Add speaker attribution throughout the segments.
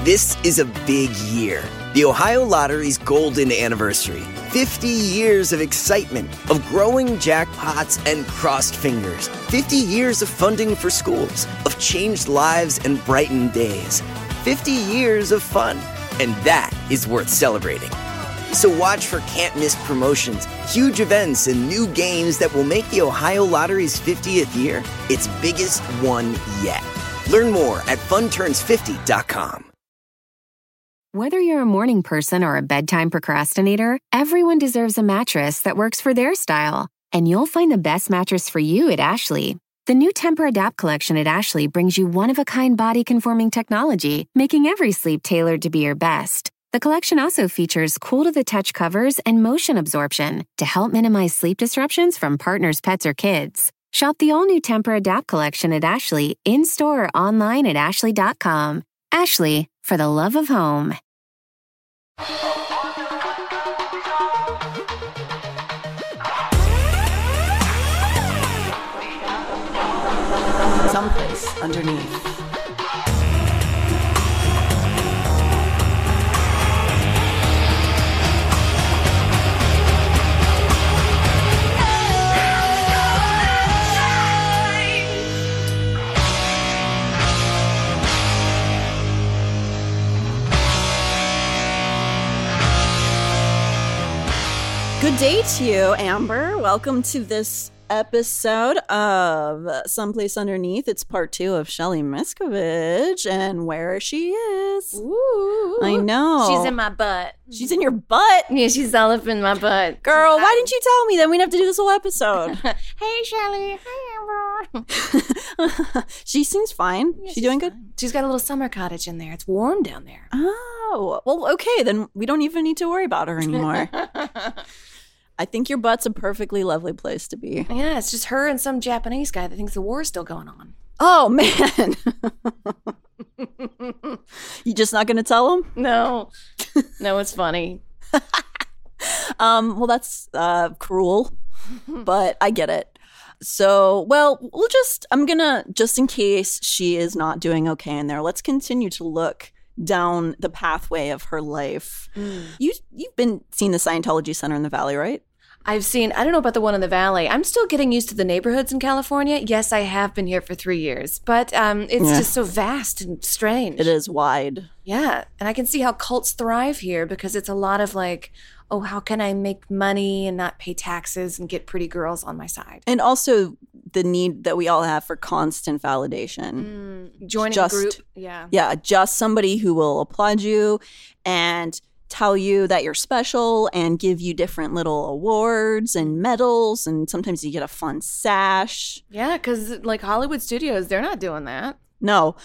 Speaker 1: This is a big year. The Ohio Lottery's golden anniversary. 50 years of excitement, of growing jackpots and crossed fingers. 50 years of funding for schools, of changed lives and brightened days. 50 years of fun. And that is worth celebrating. So watch for can't-miss promotions, huge events, and new games that will make the Ohio Lottery's 50th year its biggest one yet. Learn more at funturns50.com.
Speaker 2: Whether you're a morning person or a bedtime procrastinator, everyone deserves a mattress that works for their style. And you'll find the best mattress for you at Ashley. The new Tempur-Adapt collection at Ashley brings you one-of-a-kind body-conforming technology, making every sleep tailored to be your best. The collection also features cool-to-the-touch covers and motion absorption to help minimize sleep disruptions from partners, pets, or kids. Shop the all-new Tempur-Adapt collection at Ashley, in-store or online at ashley.com. Ashley, for the love of home.
Speaker 3: Someplace underneath. Good day to you, Amber. Welcome to this episode of Someplace Underneath. It's part 2 of Shelly Miskovich and where she is.
Speaker 4: Ooh.
Speaker 3: I know.
Speaker 4: She's in my butt.
Speaker 3: She's in your butt?
Speaker 4: Yeah, she's all up in my butt.
Speaker 3: Girl, why didn't you tell me? Then we'd have to do this whole episode.
Speaker 4: Hey, Shelly. Hi, Amber.
Speaker 3: She seems fine.
Speaker 4: Yeah,
Speaker 3: she doing good?
Speaker 4: She's got a little summer cottage in there. It's warm down there.
Speaker 3: Oh, well, okay. Then we don't even need to worry about her anymore. I think your butt's a perfectly lovely place to be.
Speaker 4: Yeah, it's just her and some Japanese guy that thinks the war's still going on.
Speaker 3: Oh, man. You just not going to tell him?
Speaker 4: No. No, it's funny.
Speaker 3: Well, that's cruel, but I get it. So, well, I'm going to, just in case she is not doing okay in there, let's continue to look down the pathway of her life. You've been seeing the Scientology Center in the Valley, right?
Speaker 4: I don't know about the one in the Valley. I'm still getting used to the neighborhoods in California. Yes, I have been here for 3 years, but it's just so vast and strange.
Speaker 3: It is wide.
Speaker 4: Yeah, and I can see how cults thrive here because it's a lot of like, oh, how can I make money and not pay taxes and get pretty girls on my side?
Speaker 3: And also the need that we all have for constant validation.
Speaker 4: Joining a group. Yeah.
Speaker 3: Yeah, just somebody who will applaud you and tell you that you're special and give you different little awards and medals, and sometimes you get a fun sash.
Speaker 4: Yeah, because like Hollywood studios, they're not doing that.
Speaker 3: No.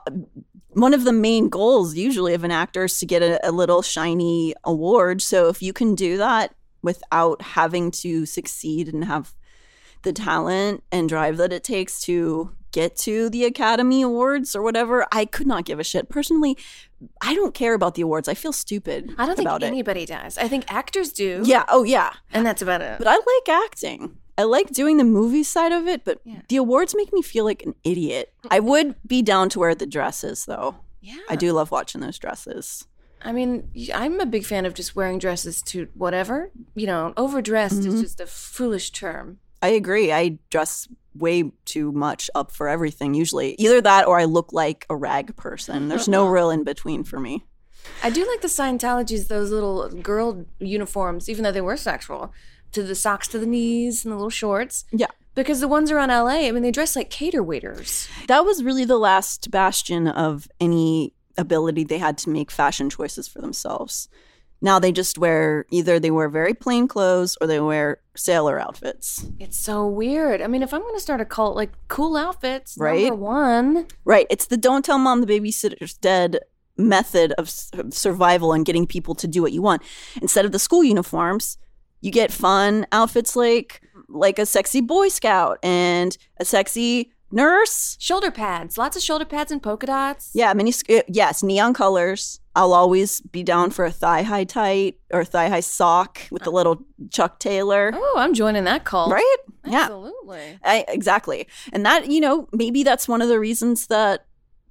Speaker 3: One of the main goals usually of an actor is to get a little shiny award. So if you can do that without having to succeed and have the talent and drive that it takes to get to the Academy Awards or whatever, I could not give a shit. Personally, I don't care about the awards. I feel stupid
Speaker 4: I don't think
Speaker 3: about
Speaker 4: anybody does. I think actors do.
Speaker 3: Yeah. Oh, yeah.
Speaker 4: And that's about it.
Speaker 3: But I like acting. I like doing the movie side of it, but the awards make me feel like an idiot. I would be down to wear the dresses, though.
Speaker 4: Yeah.
Speaker 3: I do love watching those dresses.
Speaker 4: I mean, I'm a big fan of just wearing dresses to whatever. You know, overdressed is just a foolish term.
Speaker 3: I agree. I dress way too much up for everything, usually. Either that or I look like a rag person. There's no real in between for me.
Speaker 4: I do like the Scientologies, those little girl uniforms, even though they were sexual, to the socks to the knees and the little shorts.
Speaker 3: Yeah.
Speaker 4: Because the ones around LA, I mean, they dress like cater waiters.
Speaker 3: That was really the last bastion of any ability they had to make fashion choices for themselves. Now they just either they wear very plain clothes or they wear sailor outfits.
Speaker 4: It's so weird. I mean, if I'm going to start a cult, like cool outfits,
Speaker 3: right?
Speaker 4: Number one.
Speaker 3: Right. It's the don't tell mom the babysitter's dead method of survival and getting people to do what you want. Instead of the school uniforms, you get fun outfits like a sexy Boy Scout and a sexy nurse.
Speaker 4: Shoulder pads. Lots of shoulder pads and polka dots.
Speaker 3: Yeah, yes, neon colors. I'll always be down for a thigh-high tight or thigh-high sock with a little Chuck Taylor.
Speaker 4: Oh, I'm joining that cult.
Speaker 3: Right?
Speaker 4: Absolutely.
Speaker 3: Yeah. Exactly. And that, maybe that's one of the reasons that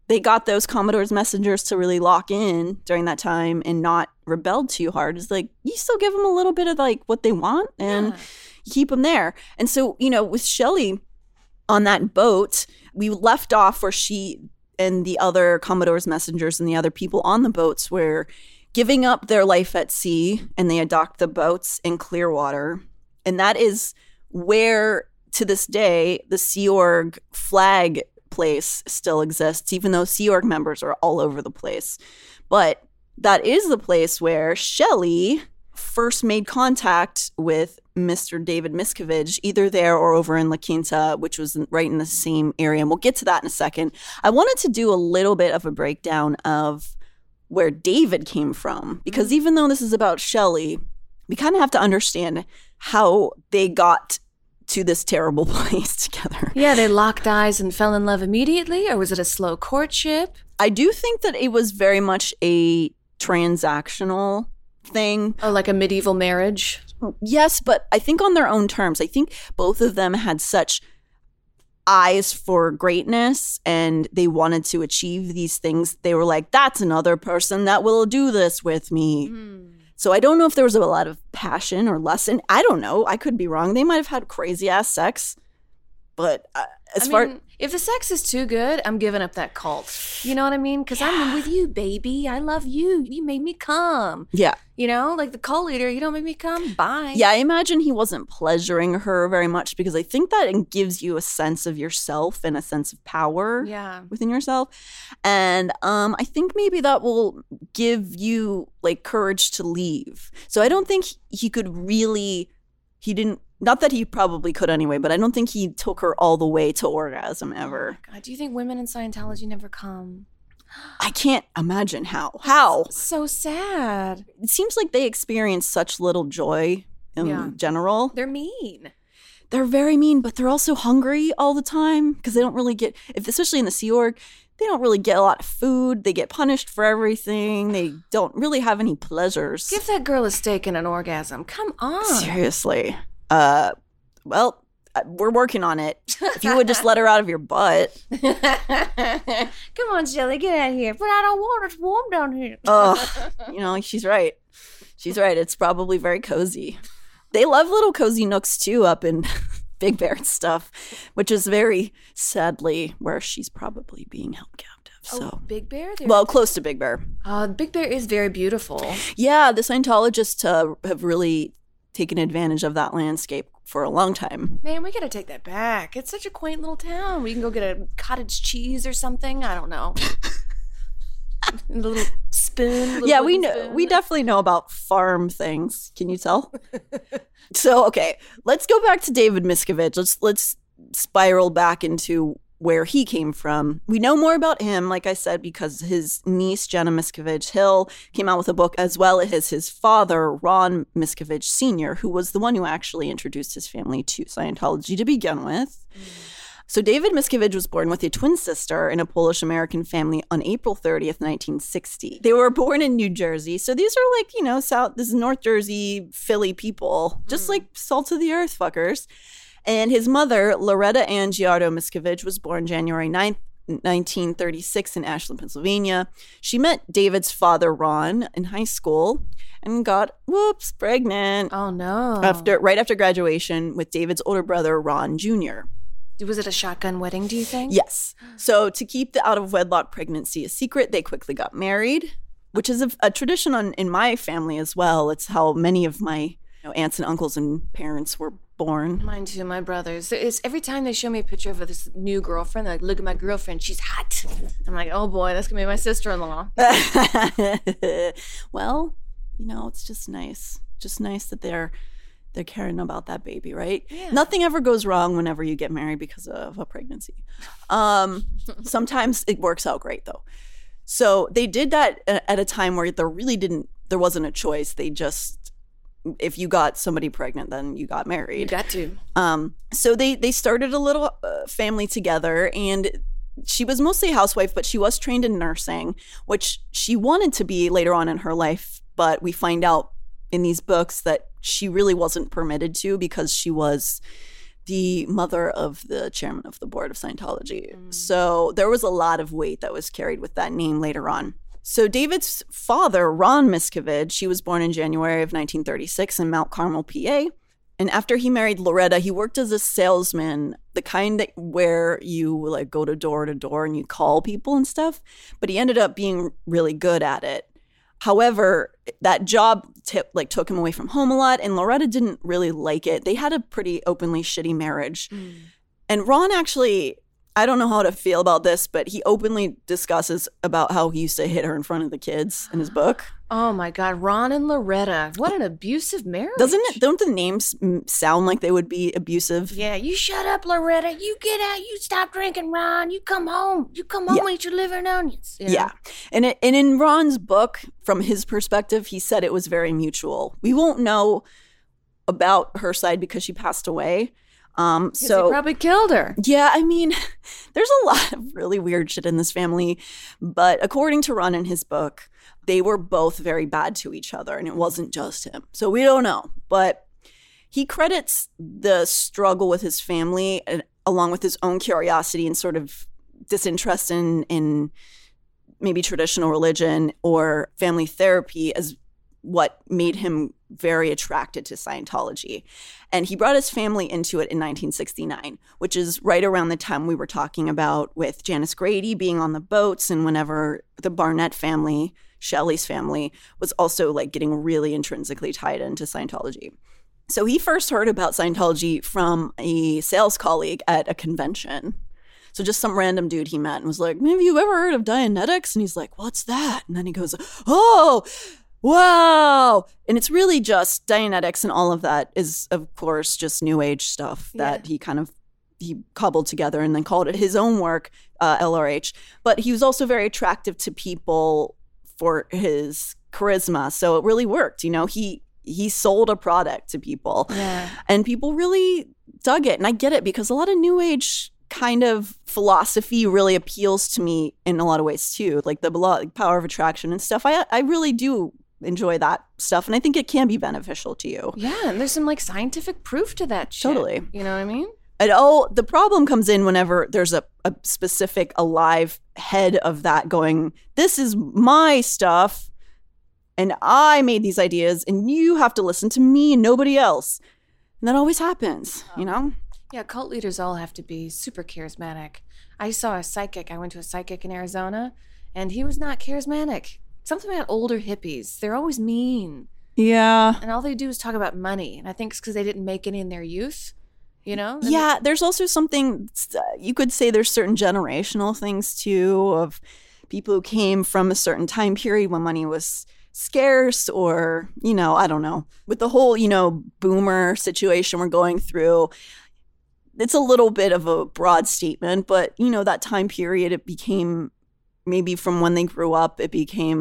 Speaker 3: they got those Commodore's messengers to really lock in during that time and not rebel too hard. It's like, you still give them a little bit of like what they want and keep them there. And so, with Shelley on that boat, we left off where she and the other Commodore's messengers and the other people on the boats were giving up their life at sea, and they had docked the boats in Clearwater. And that is where, to this day, the Sea Org flag place still exists, even though Sea Org members are all over the place. But that is the place where Shelley first made contact with Mr. David Miscavige, either there or over in La Quinta, which was right in the same area. And we'll get to that in a second. I wanted to do a little bit of a breakdown of where David came from, because even though this is about Shelley, we kind of have to understand how they got to this terrible place together.
Speaker 4: Yeah, they locked eyes and fell in love immediately, or was it a slow courtship?
Speaker 3: I do think that it was very much a transactional thing.
Speaker 4: Oh, like a medieval marriage?
Speaker 3: Yes, but I think on their own terms. I think both of them had such eyes for greatness and they wanted to achieve these things. They were like, that's another person that will do this with me. So I don't know if there was a lot of passion or lesson. I don't know. I could be wrong. They might have had crazy ass sex. But
Speaker 4: if the sex is too good, I'm giving up that cult. You know what I mean? Because I'm with you, baby. I love you. You made me come.
Speaker 3: Yeah.
Speaker 4: Like the cult leader, you don't make me come. Bye.
Speaker 3: Yeah, I imagine he wasn't pleasuring her very much, because I think that it gives you a sense of yourself and a sense of power within yourself. And I think maybe that will give you like courage to leave. So I don't think he could really, he didn't, not that he probably could anyway, but I don't think he took her all the way to orgasm ever.
Speaker 4: Oh God, do you think women in Scientology never come?
Speaker 3: I can't imagine how. How?
Speaker 4: So sad.
Speaker 3: It seems like they experience such little joy in general.
Speaker 4: They're mean.
Speaker 3: They're very mean, but they're also hungry all the time because they don't really get, especially in the Sea Org, they don't really get a lot of food. They get punished for everything. They don't really have any pleasures.
Speaker 4: Give that girl a steak and an orgasm. Come on.
Speaker 3: Seriously. Well, we're working on it. If you would just let her out of your butt.
Speaker 4: Come on, Shelley, get out of here. But I don't want it. It's warm down here.
Speaker 3: She's right. She's right. It's probably very cozy. They love little cozy nooks, too, up in Big Bear and stuff, which is very sadly where she's probably being held captive. So
Speaker 4: Big Bear?
Speaker 3: Well, close to Big Bear.
Speaker 4: Big Bear is very beautiful.
Speaker 3: Yeah, the Scientologists have really taken advantage of that landscape for a long time.
Speaker 4: Man, we gotta take that back. It's such a quaint little town. We can go get a cottage cheese or something. I don't know. A little spoon.
Speaker 3: Yeah, we know. We definitely know about farm things. Can you tell? So, okay, let's go back to David Miscavige. Let's spiral back into where he came from. We know more about him, like I said, because his niece, Jenna Miscavige Hill, came out with a book, as well as his father, Ron Miscavige Sr., who was the one who actually introduced his family to Scientology to begin with. So David Miscavige was born with a twin sister in a Polish-American family on April 30th, 1960. They were born in New Jersey. So these are like, this is North Jersey, Philly people, just like salt of the earth fuckers. And his mother, Loretta Ann Giardo Miscavige, was born January 9th, 1936 in Ashland, Pennsylvania. She met David's father, Ron, in high school and got, pregnant.
Speaker 4: Oh, no.
Speaker 3: Right after graduation with David's older brother, Ron Jr.
Speaker 4: Was it a shotgun wedding, do you think?
Speaker 3: Yes. So to keep the out-of-wedlock pregnancy a secret, they quickly got married, which is a tradition in my family as well. It's how many of my aunts and uncles and parents were born.
Speaker 4: Mine too, my brothers. It's every time they show me a picture of this new girlfriend, they're like, look at my girlfriend, she's hot. I'm like, oh boy, that's gonna be my sister-in-law.
Speaker 3: Well, it's just nice. Just nice that they're caring about that baby, right? Yeah. Nothing ever goes wrong whenever you get married because of a pregnancy. Sometimes it works out great though. So they did that at a time where there wasn't a choice. They just, if you got somebody pregnant, then you got married.
Speaker 4: You got to.
Speaker 3: So they started a little family together, and she was mostly a housewife, but she was trained in nursing, which she wanted to be later on in her life. But we find out in these books that she really wasn't permitted to because she was the mother of the chairman of the board of Scientology. So there was a lot of weight that was carried with that name later on. So David's father, Ron Miscavige, he was born in January of 1936 in Mount Carmel, PA. And after he married Loretta, he worked as a salesman, the kind that where you like go to door and you call people and stuff. But he ended up being really good at it. However, that job took him away from home a lot, and Loretta didn't really like it. They had a pretty openly shitty marriage. And Ron actually, I don't know how to feel about this, but he openly discusses about how he used to hit her in front of the kids in his book.
Speaker 4: Oh my God, Ron and Loretta. What an abusive marriage.
Speaker 3: Don't the names sound like they would be abusive?
Speaker 4: Yeah, you shut up, Loretta. You get out. You stop drinking, Ron. You come home. And eat your liver and onions.
Speaker 3: Yeah. And in Ron's book, from his perspective, he said it was very mutual. We won't know about her side because she passed away.
Speaker 4: So he probably killed her.
Speaker 3: Yeah, I mean, there's a lot of really weird shit in this family. But according to Ron in his book, they were both very bad to each other, and it wasn't just him. So we don't know. But he credits the struggle with his family along with his own curiosity and sort of disinterest in maybe traditional religion or family therapy as what made him very attracted to Scientology. And he brought his family into it in 1969, which is right around the time we were talking about with Janice Grady being on the boats, and whenever the Barnett family, Shelley's family, was also like getting really intrinsically tied into Scientology. So he first heard about Scientology from a sales colleague at a convention. So just some random dude he met and was like, have you ever heard of Dianetics? And he's like, what's that? And then he goes, oh, wow. And it's really just Dianetics, and all of that is, of course, just New Age stuff that he cobbled together and then called it his own work, LRH. But he was also very attractive to people for his charisma. So it really worked. You know, he sold a product to people, and people really dug it. And I get it, because a lot of New Age kind of philosophy really appeals to me in a lot of ways too, like the power of attraction and stuff. I really do enjoy that stuff, and I think it can be beneficial to you.
Speaker 4: Yeah, and there's some like scientific proof to that shit.
Speaker 3: Totally.
Speaker 4: You know what I mean?
Speaker 3: And the problem comes in whenever there's a specific alive head of that going, this is my stuff, and I made these ideas, and you have to listen to me and nobody else. And that always happens, you know?
Speaker 4: Yeah, cult leaders all have to be super charismatic. I saw a psychic. I went to a psychic in Arizona, and he was not charismatic. Something about older hippies. They're always mean.
Speaker 3: Yeah.
Speaker 4: And all they do is talk about money. And I think it's because they didn't make any in their youth, you know?
Speaker 3: Yeah, there's also something, you could say there's certain generational things too, of people who came from a certain time period when money was scarce, or, you know, I don't know. With the whole, you know, boomer situation we're going through, it's a little bit of a broad statement, but, you know, that time period, it became, maybe from when they grew up, it became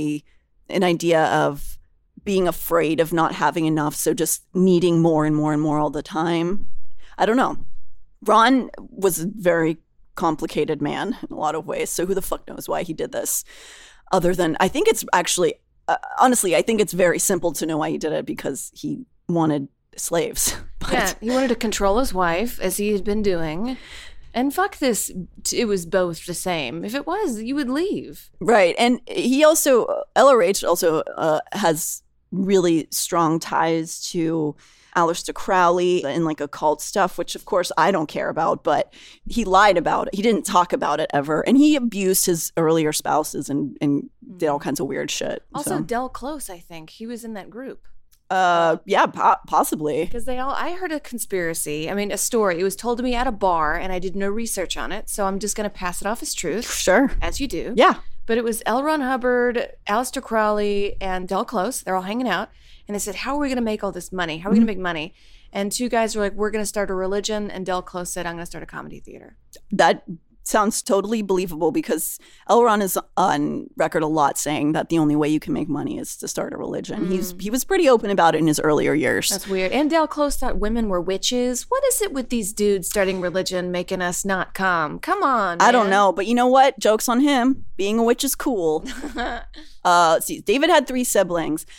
Speaker 3: an idea of being afraid of not having enough, so just needing more and more and more all the time. I don't know. Ron was a very complicated man in a lot of ways, so who the fuck knows why he did this? Other than, I think it's actually, honestly, I think it's very simple to know why he did it, because he wanted slaves.
Speaker 4: Yeah, he wanted to control his wife, as he had been doing. And fuck this, it was both the same. If it was, you would leave.
Speaker 3: Right. And he also, LRH also has really strong ties to Aleister Crowley and like occult stuff, which of course I don't care about, but he lied about it. He didn't talk about it ever. And he abused his earlier spouses and did all kinds of weird shit.
Speaker 4: Also, Del Close, I think. He was in that group.
Speaker 3: Yeah, possibly.
Speaker 4: Because I heard a conspiracy. I mean, a story. It was told to me at a bar, and I did no research on it. So I'm just going to pass it off as truth.
Speaker 3: Sure.
Speaker 4: As you do.
Speaker 3: Yeah.
Speaker 4: But it was L. Ron Hubbard, Aleister Crowley, and Del Close. They're all hanging out. And they said, how are we going to make all this money? How are we going to make money? And two guys were like, we're going to start a religion. And Del Close said, I'm going to start a comedy theater.
Speaker 3: That sounds totally believable, because L. Ron is on record a lot saying that the only way you can make money is to start a religion. He was pretty open about it in his earlier years.
Speaker 4: That's weird. And Del Close thought women were witches. What is it with these dudes starting religion making us not come? Come on, man.
Speaker 3: I don't know, but you know what? Joke's on him. Being a witch is cool. See, David had 3 siblings.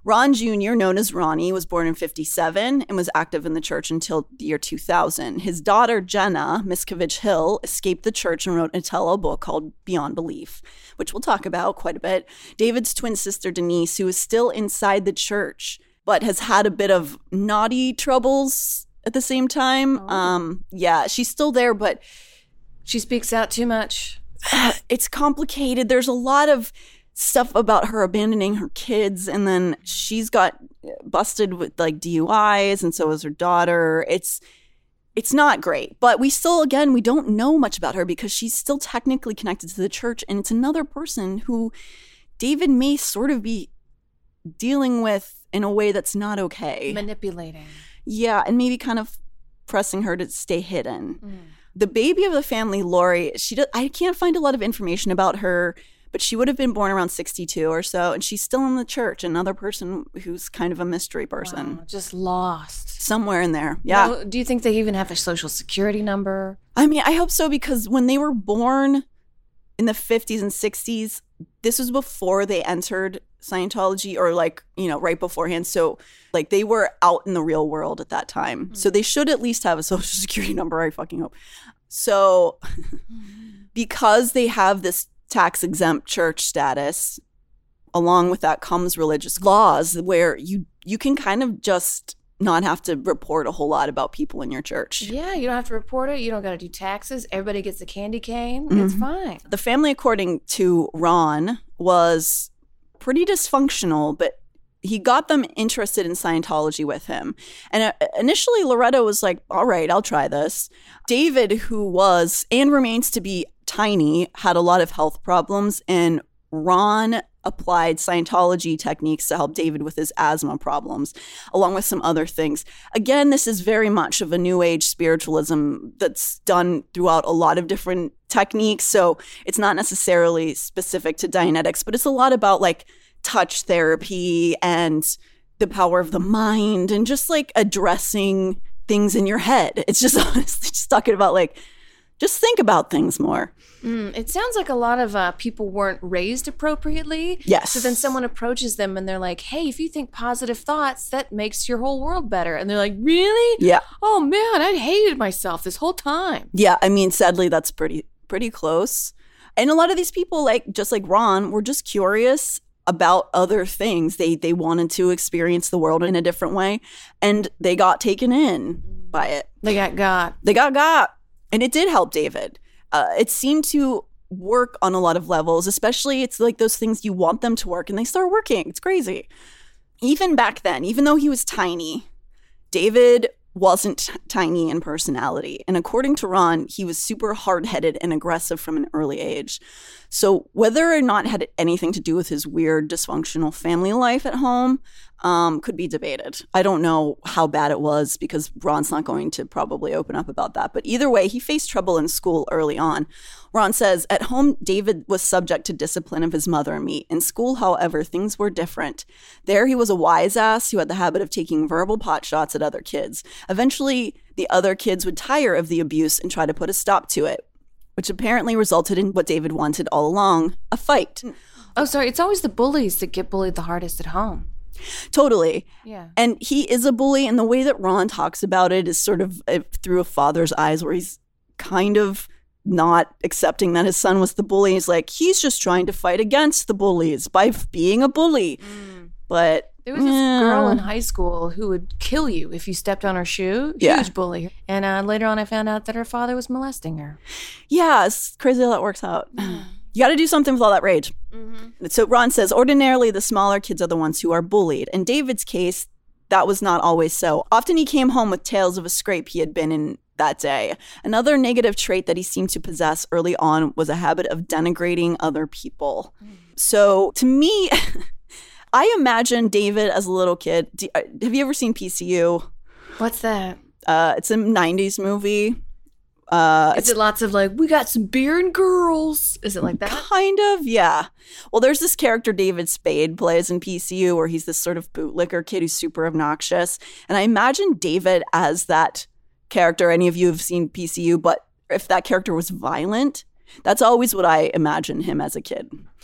Speaker 3: Ron Jr., known as Ronnie, was born in 1957 and was active in the church until the year 2000. His daughter, Jenna Miscavige Hill, escaped the church and wrote a tell-all book called Beyond Belief, which we'll talk about quite a bit. David's twin sister, Denise, who is still inside the church, but has had a bit of naughty troubles at the same time. Yeah, she's still there, but
Speaker 4: She speaks out too much.
Speaker 3: it's complicated. There's a lot of stuff about her abandoning her kids, and then she's got busted with like DUIs, and so is her daughter. It's not great, but we still, again, we don't know much about her because she's still technically connected to the church, and it's another person who David may sort of be dealing with in a way that's not okay.
Speaker 4: Manipulating.
Speaker 3: Yeah, and maybe kind of pressing her to stay hidden. The baby of the family, Lori, I can't find a lot of information about her, but she would have been born around 1962 or so, and she's still in the church. Another person who's kind of a mystery person.
Speaker 4: Wow, just lost.
Speaker 3: Somewhere in there. Yeah.
Speaker 4: Now, do you think they even have a social security number?
Speaker 3: I mean, I hope so, because when they were born in the 50s and 60s, this was before they entered Scientology, or like, right beforehand. So like they were out in the real world at that time. So they should at least have a social security number, I fucking hope. So because they have this tax-exempt church status, along with that comes religious laws where you can kind of just not have to report a whole lot about people in your church.
Speaker 4: Yeah, you don't have to report it. You don't got to do taxes. Everybody gets a candy cane. It's fine.
Speaker 3: The family, according to Ron, was pretty dysfunctional, but he got them interested in Scientology with him. And initially, Loretta was like, all right, I'll try this. David, who was and remains to be tiny, had a lot of health problems, and Ron applied Scientology techniques to help David with his asthma problems, along with some other things. Again, this is very much of a New Age spiritualism that's done throughout a lot of different techniques. So it's not necessarily specific to Dianetics, but it's a lot about like touch therapy and the power of the mind and just like addressing things in your head. It's just honestly just talking about like, just think about things more.
Speaker 4: It sounds like a lot of people weren't raised appropriately.
Speaker 3: Yes.
Speaker 4: So then someone approaches them and they're like, hey, if you think positive thoughts, that makes your whole world better. And they're like, really?
Speaker 3: Yeah.
Speaker 4: Oh, man, I hated myself this whole time.
Speaker 3: Yeah, I mean, sadly, that's pretty close. And a lot of these people, like just like Ron, were just curious about other things. They wanted to experience the world in a different way, and they got taken in by it.
Speaker 4: They got.
Speaker 3: They got. And it did help David. It seemed to work on a lot of levels, especially it's like those things you want them to work and they start working. It's crazy. Even back then, even though he was tiny, David wasn't tiny in personality. And according to Ron, he was super hard-headed and aggressive from an early age. So whether or not it had anything to do with his weird dysfunctional family life at home could be debated. I don't know how bad it was because Ron's not going to probably open up about that. But either way, he faced trouble in school early on. Ron says, at home, David was subject to discipline of his mother and me. In school, however, things were different. There, he was a wise ass who had the habit of taking verbal pot shots at other kids. Eventually, the other kids would tire of the abuse and try to put a stop to it, which apparently resulted in what David wanted all along, a fight.
Speaker 4: Oh, sorry. It's always the bullies that get bullied the hardest at home.
Speaker 3: Totally.
Speaker 4: Yeah.
Speaker 3: And he is a bully, and the way that Ron talks about it is sort of through a father's eyes, where he's kind of not accepting that his son was the bully. He's like, he's just trying to fight against the bullies by being a bully. But
Speaker 4: there was this girl in high school who would kill you if you stepped on her shoe. Huge bully. And later on, I found out that her father was molesting her.
Speaker 3: Yeah, it's crazy how that works out. You got to do something with all that rage. So Ron says, ordinarily, the smaller kids are the ones who are bullied. In David's case, that was not always so. Often he came home with tales of a scrape he had been in that day. Another negative trait that he seemed to possess early on was a habit of denigrating other people. So to me, I imagine David as a little kid. Have you ever seen PCU?
Speaker 4: What's that?
Speaker 3: It's a 90s movie.
Speaker 4: Is it lots of like, we got some beer and girls? Is it like that?
Speaker 3: Kind of, yeah. Well, there's this character David Spade plays in PCU where he's this sort of bootlicker kid who's super obnoxious. And I imagine David as that character. Any of you have seen PCU, but if that character was violent, that's always what I imagine him as a kid.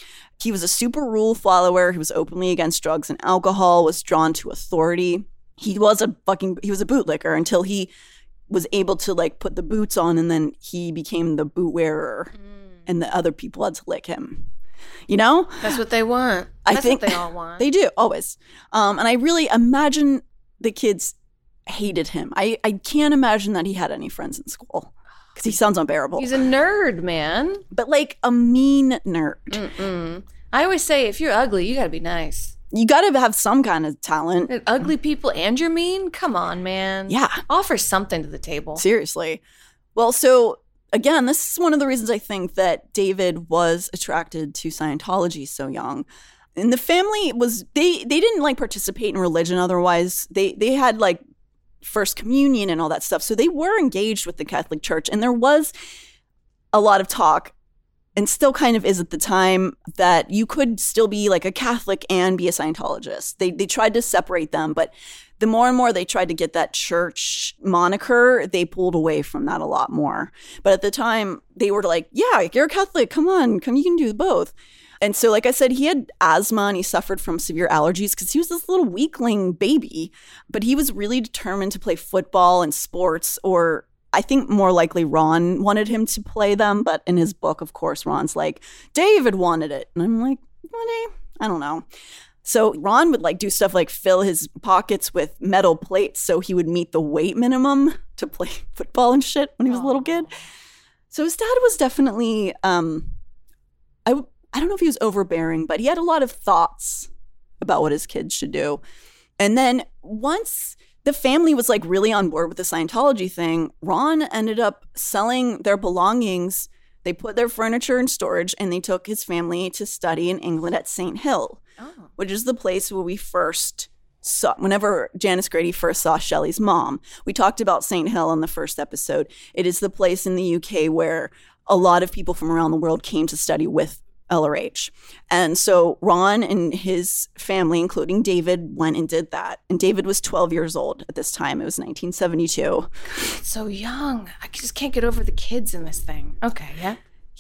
Speaker 3: He was a super rule follower. He was openly against drugs and alcohol, was drawn to authority. He was a bootlicker until he was able to like put the boots on, and then he became the boot wearer and the other people had to lick him. You know?
Speaker 4: That's what they want.
Speaker 3: I think
Speaker 4: what they all want.
Speaker 3: They do, always. And I really imagine the kids hated him. I can't imagine that he had any friends in school because he sounds unbearable.
Speaker 4: He's a nerd, man.
Speaker 3: But like a mean nerd.
Speaker 4: I always say, if you're ugly, you got to be nice.
Speaker 3: You got to have some kind of talent.
Speaker 4: And ugly people and you're mean? Come on, man.
Speaker 3: Yeah.
Speaker 4: Offer something to the table.
Speaker 3: Seriously. Well, so again, this is one of the reasons I think that David was attracted to Scientology so young. And the family was, they didn't like participate in religion otherwise. They had like First Communion and all that stuff. So they were engaged with the Catholic Church. And there was a lot of talk, and still kind of is at the time, that you could still be like a Catholic and be a Scientologist. They tried to separate them, but the more and more they tried to get that church moniker, they pulled away from that a lot more. But at the time, they were like, yeah, you're a Catholic. Come on, you can do both. And so, like I said, he had asthma and he suffered from severe allergies because he was this little weakling baby. But he was really determined to play football and sports, or I think more likely Ron wanted him to play them. But in his book, of course, Ron's like, David wanted it. And I'm like, what? I don't know. So Ron would like do stuff like fill his pockets with metal plates so he would meet the weight minimum to play football and shit when he was a little kid. So his dad was definitely, I don't know if he was overbearing, but he had a lot of thoughts about what his kids should do. And then once the family was like really on board with the Scientology thing, Ron ended up selling their belongings. They put their furniture in storage and they took his family to study in England at St. Hill, which is the place where we first saw, whenever Janice Grady first saw Shelley's mom. We talked about St. Hill in the first episode. It is the place in the UK where a lot of people from around the world came to study with LRH. And so Ron and his family, including David, went and did that. And David was 12 years old at this time. It was 1972.
Speaker 4: It's so young. I just can't get over the kids in this thing. Okay, yeah?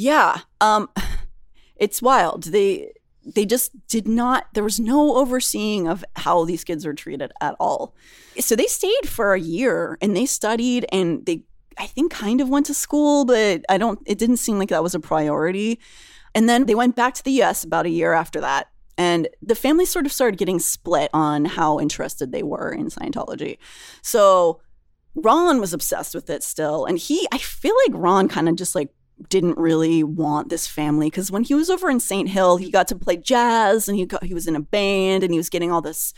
Speaker 3: Yeah. It's wild. They just did not, there was no overseeing of how these kids were treated at all. So they stayed for a year and they studied and they, I think, kind of went to school, but it didn't seem like that was a priority. And then they went back to the US about a year after that. And the family sort of started getting split on how interested they were in Scientology. So Ron was obsessed with it still. And I feel like Ron kind of just like didn't really want this family, because when he was over in St. Hill, he got to play jazz and he was in a band and he was getting all this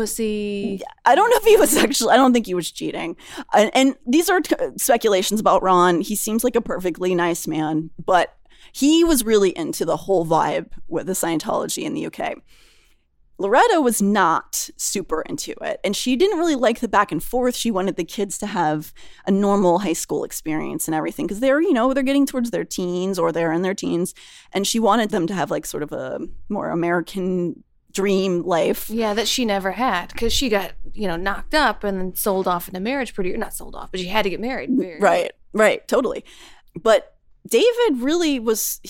Speaker 4: pussy.
Speaker 3: I don't know if he was actually, I don't think he was cheating. And these are speculations about Ron. He seems like a perfectly nice man, but he was really into the whole vibe with the Scientology in the UK. Loretta was not super into it, and she didn't really like the back and forth. She wanted the kids to have a normal high school experience and everything, because they're getting towards their teens or they're in their teens, and she wanted them to have like sort of a more American dream life.
Speaker 4: Yeah, that she never had, because she got, knocked up and then sold off into marriage not sold off, but she had to get married.
Speaker 3: Right, totally. But David really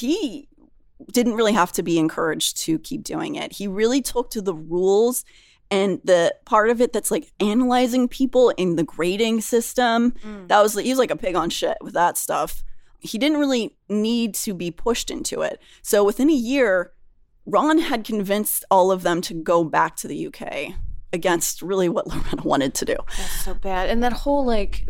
Speaker 3: he didn't really have to be encouraged to keep doing it. He really took to the rules and the part of it that's like analyzing people in the grading system. He was like a pig on shit with that stuff. He didn't really need to be pushed into it. So within a year, Ron had convinced all of them to go back to the UK against really what Loretta wanted to do.
Speaker 4: That's so bad. And that whole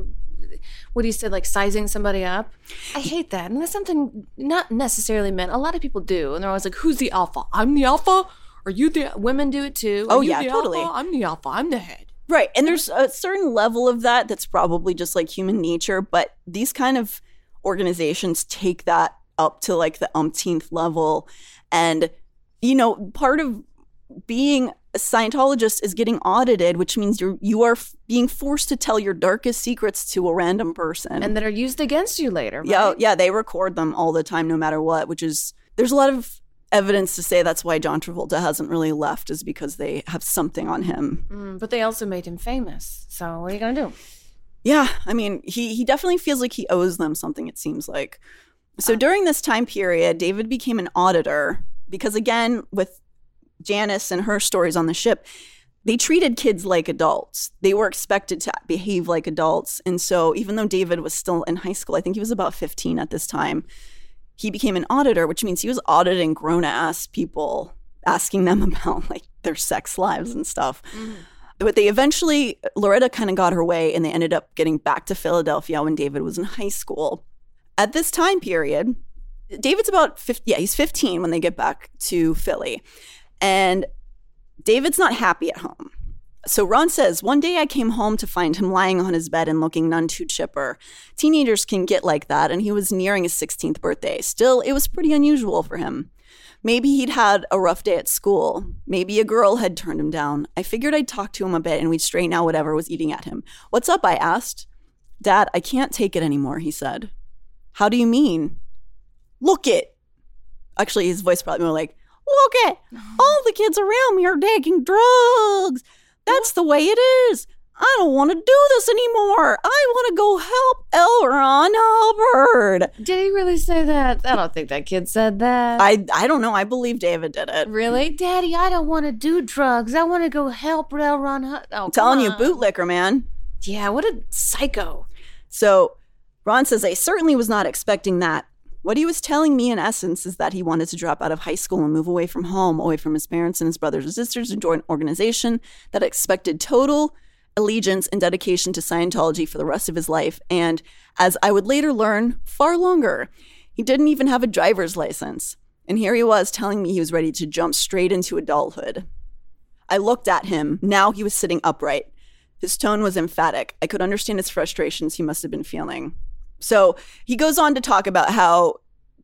Speaker 4: what he said, like sizing somebody up. I hate that. And that's something not necessarily men. A lot of people do. And they're always like, who's the alpha? I'm the alpha? Are you the... Women do it too.
Speaker 3: Oh, yeah, totally.
Speaker 4: Alpha? I'm the alpha. I'm the head.
Speaker 3: Right. And there's a certain level of that's probably just like human nature. But these kind of organizations take that up to like the umpteenth level. And, part of being a Scientologist is getting audited, which means you are being forced to tell your darkest secrets to a random person.
Speaker 4: And that are used against you later, right?
Speaker 3: Yeah, they record them all the time, no matter what, there's a lot of evidence to say that's why John Travolta hasn't really left, is because they have something on him.
Speaker 4: But they also made him famous. So what are you going to do?
Speaker 3: Yeah, I mean, he definitely feels like he owes them something, it seems like. So during this time period, David became an auditor Because again, with Janice and her stories on the ship, they treated kids like adults. They were expected to behave like adults. And so even though David was still in high school, I think he was about 15 at this time, he became an auditor, which means he was auditing grown-ass people, asking them about like their sex lives and stuff. But they eventually, Loretta kind of got her way, and they ended up getting back to Philadelphia when David was in high school. At this time period, David's about 50, he's 15 when they get back to Philly. And David's not happy at home. So Ron says, one day I came home to find him lying on his bed and looking none too chipper. Teenagers can get like that, and he was nearing his 16th birthday. Still, it was pretty unusual for him. Maybe he'd had a rough day at school. Maybe a girl had turned him down. I figured I'd talk to him a bit and we'd straighten out whatever was eating at him. What's up, I asked. Dad, I can't take it anymore, he said. How do you mean? Look it. Actually, his voice probably more like, look it. All the kids around me are taking drugs. That's the way it is. I don't want to do this anymore. I want to go help L. Ron Hubbard.
Speaker 4: Did he really say that? I don't think that kid said that.
Speaker 3: I don't know. I believe David did it.
Speaker 4: Really? Daddy, I don't want to do drugs. I want to go help L. Ron Hubbard. Oh,
Speaker 3: I'm telling you, bootlicker, man.
Speaker 4: Yeah, what a psycho.
Speaker 3: So Ron says, I certainly was not expecting that. What he was telling me, in essence, is that he wanted to drop out of high school and move away from home, away from his parents and his brothers and sisters, and join an organization that expected total allegiance and dedication to Scientology for the rest of his life. And as I would later learn, far longer. He didn't even have a driver's license. And here he was telling me he was ready to jump straight into adulthood. I looked at him. Now he was sitting upright. His tone was emphatic. I could understand his frustrations he must have been feeling. So he goes on to talk about how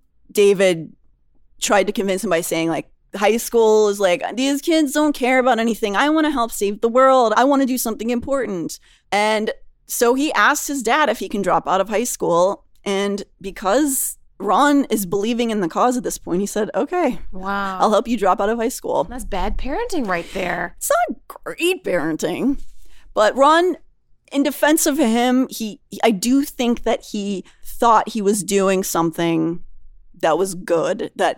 Speaker 3: David tried to convince him by saying, like, high school is like, these kids don't care about anything. I want to help save the world. I want to do something important. And so he asked his dad if he can drop out of high school. And because Ron is believing in the cause at this point, he said, okay,
Speaker 4: wow,
Speaker 3: I'll help you drop out of high school.
Speaker 4: That's bad parenting right there.
Speaker 3: It's not great parenting. But Ron, in defense of him, I do think that he thought he was doing something that was good, that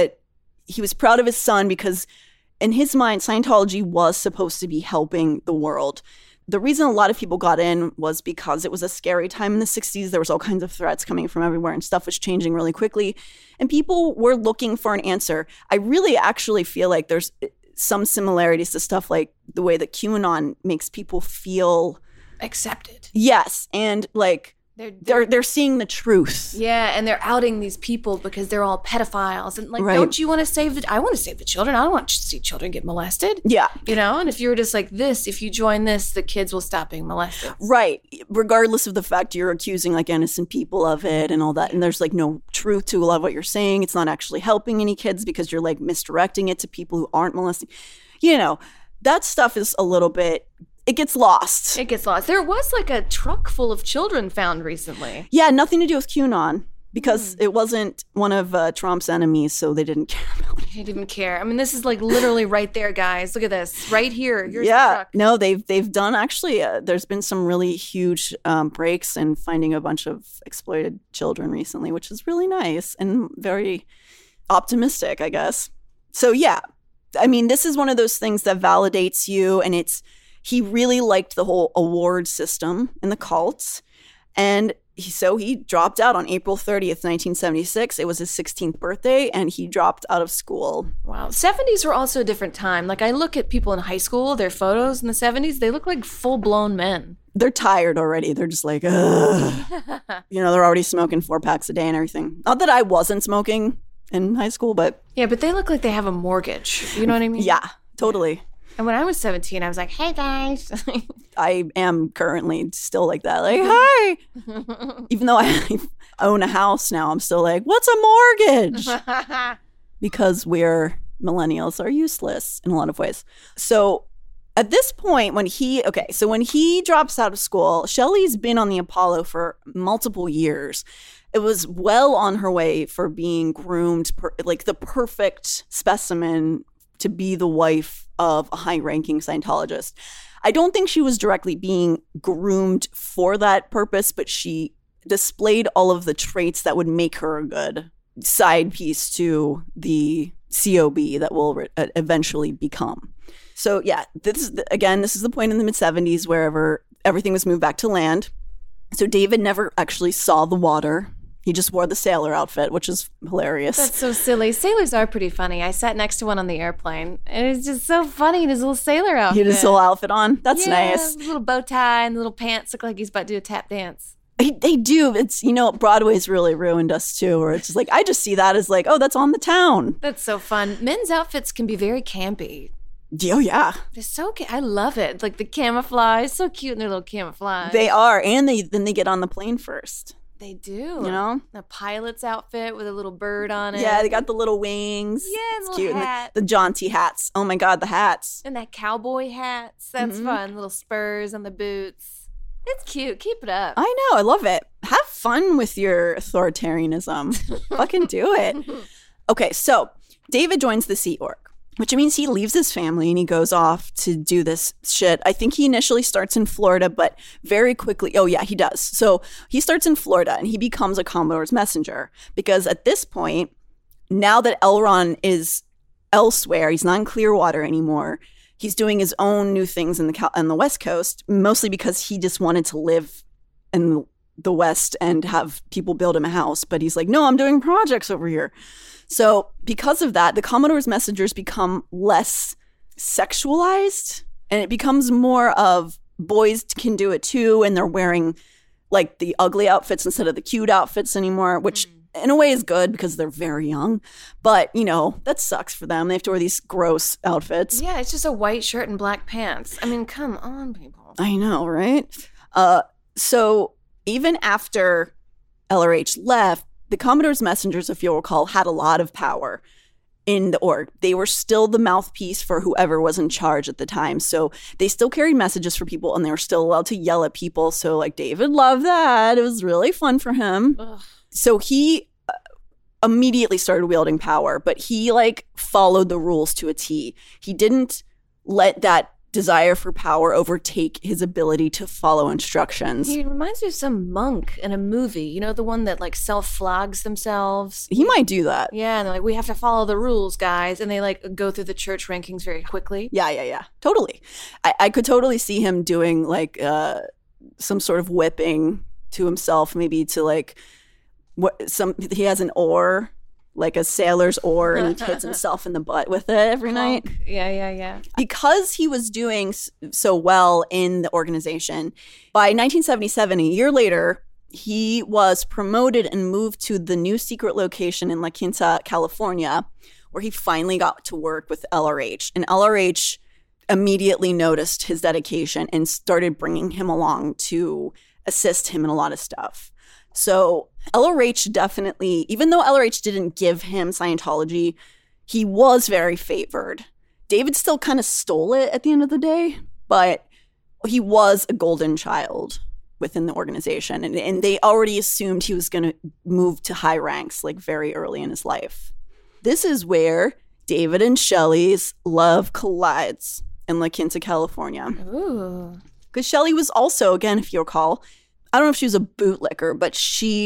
Speaker 3: he was proud of his son, because in his mind, Scientology was supposed to be helping the world. The reason a lot of people got in was because it was a scary time in the 60s. There was all kinds of threats coming from everywhere, and stuff was changing really quickly. And people were looking for an answer. I really actually feel like there's some similarities to stuff like the way that QAnon makes people feel
Speaker 4: accepted.
Speaker 3: Yes. And like they're seeing the truth.
Speaker 4: Yeah, and they're outing these people because they're all pedophiles. And like,
Speaker 3: right.
Speaker 4: Don't you want to save I want to save the children. I don't want to see children get molested.
Speaker 3: Yeah.
Speaker 4: You know, and if you were just like this, if you join this, the kids will stop being molested.
Speaker 3: Right. Regardless of the fact you're accusing like innocent people of it and all that. And there's like no truth to a lot of what you're saying. It's not actually helping any kids because you're like misdirecting it to people who aren't molesting. You know, that stuff is a little bit, it gets lost.
Speaker 4: It gets lost. There was like a truck full of children found recently.
Speaker 3: Yeah, nothing to do with QAnon because it wasn't one of Trump's enemies, so they didn't care about it.
Speaker 4: They didn't care. I mean, this is like literally right there, guys. Look at this. Right here. Here's the truck.
Speaker 3: No, they've done actually, there's been some really huge breaks in finding a bunch of exploited children recently, which is really nice and very optimistic, I guess. So yeah, I mean, this is one of those things that validates you, and he really liked the whole award system in the cults. And so he dropped out on April 30th, 1976. It was his 16th birthday, and he dropped out of school.
Speaker 4: Wow. 70s were also a different time. Like, I look at people in high school, their photos in the 70s, they look like full-blown men.
Speaker 3: They're tired already. They're just like, ugh. You know, they're already smoking 4 packs a day and everything. Not that I wasn't smoking in high school, but...
Speaker 4: Yeah, but they look like they have a mortgage. You know what I mean?
Speaker 3: Yeah, totally.
Speaker 4: And when I was 17, I was like, hey, guys.
Speaker 3: I am currently still like that. Like, hi. Even though I own a house now, I'm still like, what's a mortgage? Because we're millennials are useless in a lot of ways. So at this point, when he drops out of school, Shelley's been on the Apollo for multiple years. It was well on her way for being groomed, like the perfect specimen to be the wife of a high-ranking Scientologist. I don't think she was directly being groomed for that purpose, but she displayed all of the traits that would make her a good side piece to the COB that will eventually become. So yeah, this is the point in the mid-70s wherever everything was moved back to land. So David never actually saw the water. He just wore the sailor outfit, which is hilarious.
Speaker 4: That's so silly. Sailors are pretty funny. I sat next to one on the airplane, and it's just so funny in his little sailor outfit.
Speaker 3: He had his little outfit on. That's nice.
Speaker 4: His little bow tie and the little pants look like he's about to do a tap dance.
Speaker 3: They do. It's, Broadway's really ruined us too, where it's just like, I just see that as like, oh, that's on the town.
Speaker 4: That's so fun. Men's outfits can be very campy.
Speaker 3: Oh, yeah.
Speaker 4: They're so cute. I love it. Like the camouflage, so cute in their little camouflage.
Speaker 3: They are. And then they get on the plane first.
Speaker 4: They do. The pilot's outfit with a little bird on it.
Speaker 3: Yeah, they got the little wings.
Speaker 4: Yeah,
Speaker 3: it's
Speaker 4: cute.
Speaker 3: Hat. The jaunty hats. Oh my God, the hats.
Speaker 4: And that cowboy hats. That's fun. Little spurs on the boots. It's cute. Keep it up.
Speaker 3: I know. I love it. Have fun with your authoritarianism. Fucking do it. Okay, so David joins the Sea Org, which means he leaves his family and he goes off to do this shit. I think he initially starts in Florida, but very quickly, oh yeah, he does. So he starts in Florida and he becomes a Commodore's messenger because at this point, now that L. Ron is elsewhere, he's not in Clearwater anymore. He's doing his own new things in the West Coast, mostly because he just wanted to live in the West and have people build him a house. But he's like, no, I'm doing projects over here. So because of that, the Commodore's messengers become less sexualized and it becomes more of boys can do it too. And they're wearing like the ugly outfits instead of the cute outfits anymore, which in a way is good because they're very young. But, that sucks for them. They have to wear these gross outfits.
Speaker 4: Yeah, it's just a white shirt and black pants. I mean, come on, people.
Speaker 3: I know, right? So even after LRH left, the Commodore's messengers, if you'll recall, had a lot of power in the org. They were still the mouthpiece for whoever was in charge at the time. So they still carried messages for people and they were still allowed to yell at people. So like David loved that. It was really fun for him. Ugh. So he immediately started wielding power, but he like followed the rules to a T. He didn't let that desire for power overtake his ability to follow instructions.
Speaker 4: He reminds me of some monk in a movie, the one that like self-flogs themselves.
Speaker 3: He might do that.
Speaker 4: Yeah, and they're like, we have to follow the rules, guys. And they like go through the church rankings very quickly.
Speaker 3: Yeah. Totally. I could totally see him doing like some sort of whipping to himself, maybe to like he has an oar, like a sailor's oar, and he hits himself in the butt with it every night.
Speaker 4: Yeah.
Speaker 3: Because he was doing so well in the organization, by 1977, a year later, he was promoted and moved to the new secret location in La Quinta, California, where he finally got to work with LRH. And LRH immediately noticed his dedication and started bringing him along to assist him in a lot of stuff. So LRH definitely, even though LRH didn't give him Scientology, he was very favored. David still kind of stole it at the end of the day, but he was a golden child within the organization. And they already assumed he was going to move to high ranks like very early in his life. This is where David and Shelley's love collides in La Quinta, California.
Speaker 4: Ooh.
Speaker 3: Because Shelley was also, again, if you recall, I don't know if she was a bootlicker, but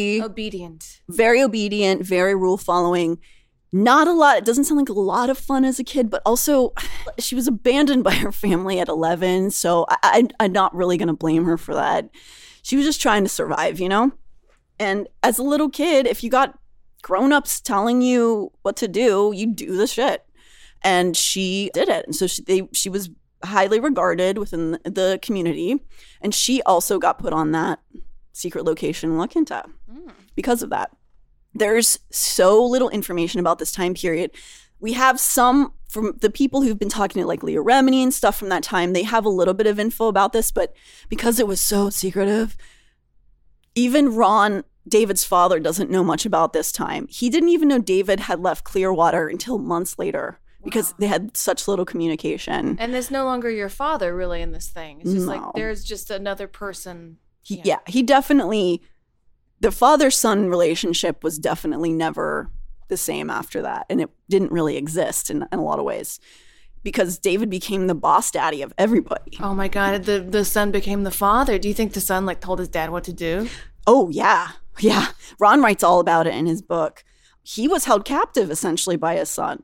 Speaker 3: very obedient, very rule following. Not a lot. It doesn't sound like a lot of fun as a kid, but also she was abandoned by her family at 11. So I'm not really going to blame her for that. She was just trying to survive, And as a little kid, if you got grown-ups telling you what to do, you do the shit. And she did it. And so she was highly regarded within the community. And she also got put on that secret location in La Quinta because of that. There's so little information about this time period. We have some from the people who've been talking to like Leah Remini and stuff from that time. They have a little bit of info about this, but because it was so secretive, even Ron, David's father, doesn't know much about this time. He didn't even know David had left Clearwater until months later. Because they had such little communication.
Speaker 4: And there's no longer your father really in this thing. It's just like there's just another person.
Speaker 3: He definitely, the father-son relationship was definitely never the same after that. And it didn't really exist in a lot of ways. Because David became the boss daddy of everybody.
Speaker 4: Oh my God, the son became the father. Do you think the son like told his dad what to do?
Speaker 3: Oh, yeah. Yeah. Ron writes all about it in his book. He was held captive essentially by his son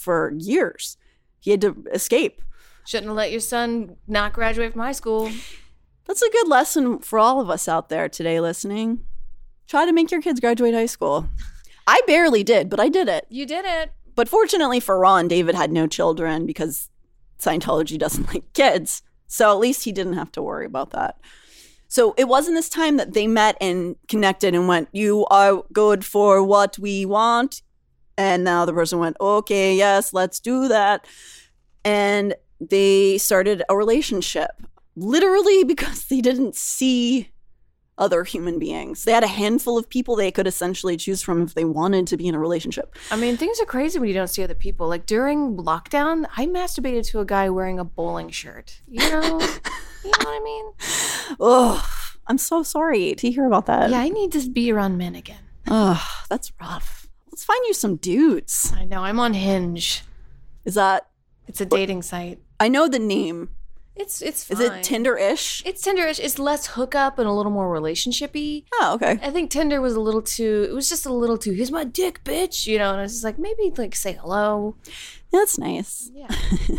Speaker 3: for years. He had to escape.
Speaker 4: Shouldn't have let your son not graduate from high school.
Speaker 3: That's a good lesson for all of us out there today listening. Try to make your kids graduate high school. I barely did, but I did it.
Speaker 4: You did it.
Speaker 3: But fortunately for Ron, David had no children because Scientology doesn't like kids. So at least he didn't have to worry about that. So it wasn't this time that they met and connected and went, you are good for what we want. And now the person went, okay, yes, let's do that. And they started a relationship, literally because they didn't see other human beings. They had a handful of people they could essentially choose from if they wanted to be in a relationship.
Speaker 4: I mean, things are crazy when you don't see other people. Like during lockdown, I masturbated to a guy wearing a bowling shirt. You know? You know what I mean?
Speaker 3: Oh, I'm so sorry to hear about that.
Speaker 4: Yeah, I need to be around men again.
Speaker 3: Oh, that's rough. Let's find you some dudes.
Speaker 4: I know. I'm on Hinge.
Speaker 3: Is that?
Speaker 4: It's a dating site.
Speaker 3: I know the name.
Speaker 4: It's fine.
Speaker 3: Is it Tinder-ish?
Speaker 4: It's Tinder-ish. It's less hookup and a little more relationship-y.
Speaker 3: Oh, okay.
Speaker 4: I think Tinder was just a little too, here's my dick, bitch. You know, and I was just like, maybe like say hello.
Speaker 3: That's nice.
Speaker 4: Yeah.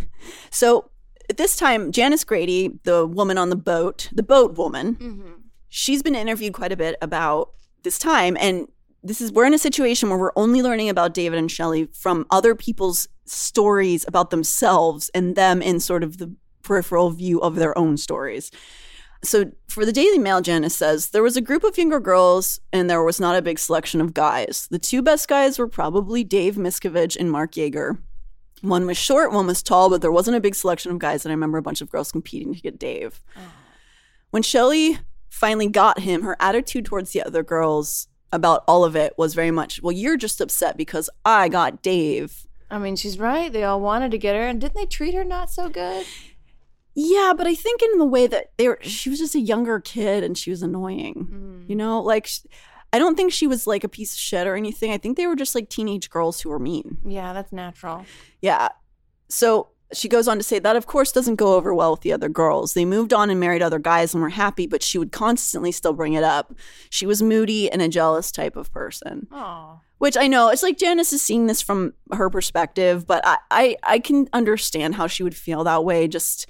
Speaker 3: So at this time, Janice Grady, the woman on the boat woman, she's been interviewed quite a bit about this time. And we're in a situation where we're only learning about David and Shelley from other people's stories about themselves and them in sort of the peripheral view of their own stories. So for the Daily Mail, Janice says, there was a group of younger girls and there was not a big selection of guys. The two best guys were probably Dave Miscavige and Mark Yeager. One was short, one was tall, but there wasn't a big selection of guys. And I remember a bunch of girls competing to get Dave. Oh. When Shelley finally got him, her attitude towards the other girls about all of it was very much, well, you're just upset because I got Dave.
Speaker 4: I mean, she's right. They all wanted to get her. And didn't they treat her not so good?
Speaker 3: Yeah, but I think in the way that she was just a younger kid and she was annoying. You know, like, I don't think she was like a piece of shit or anything. I think they were just like teenage girls who were mean.
Speaker 4: Yeah, that's natural.
Speaker 3: Yeah. So she goes on to say that, of course, doesn't go over well with the other girls. They moved on and married other guys and were happy, but she would constantly still bring it up. She was moody and a jealous type of person.
Speaker 4: Oh.
Speaker 3: Which I know, it's like Janice is seeing this from her perspective, but I can understand how she would feel that way. Just,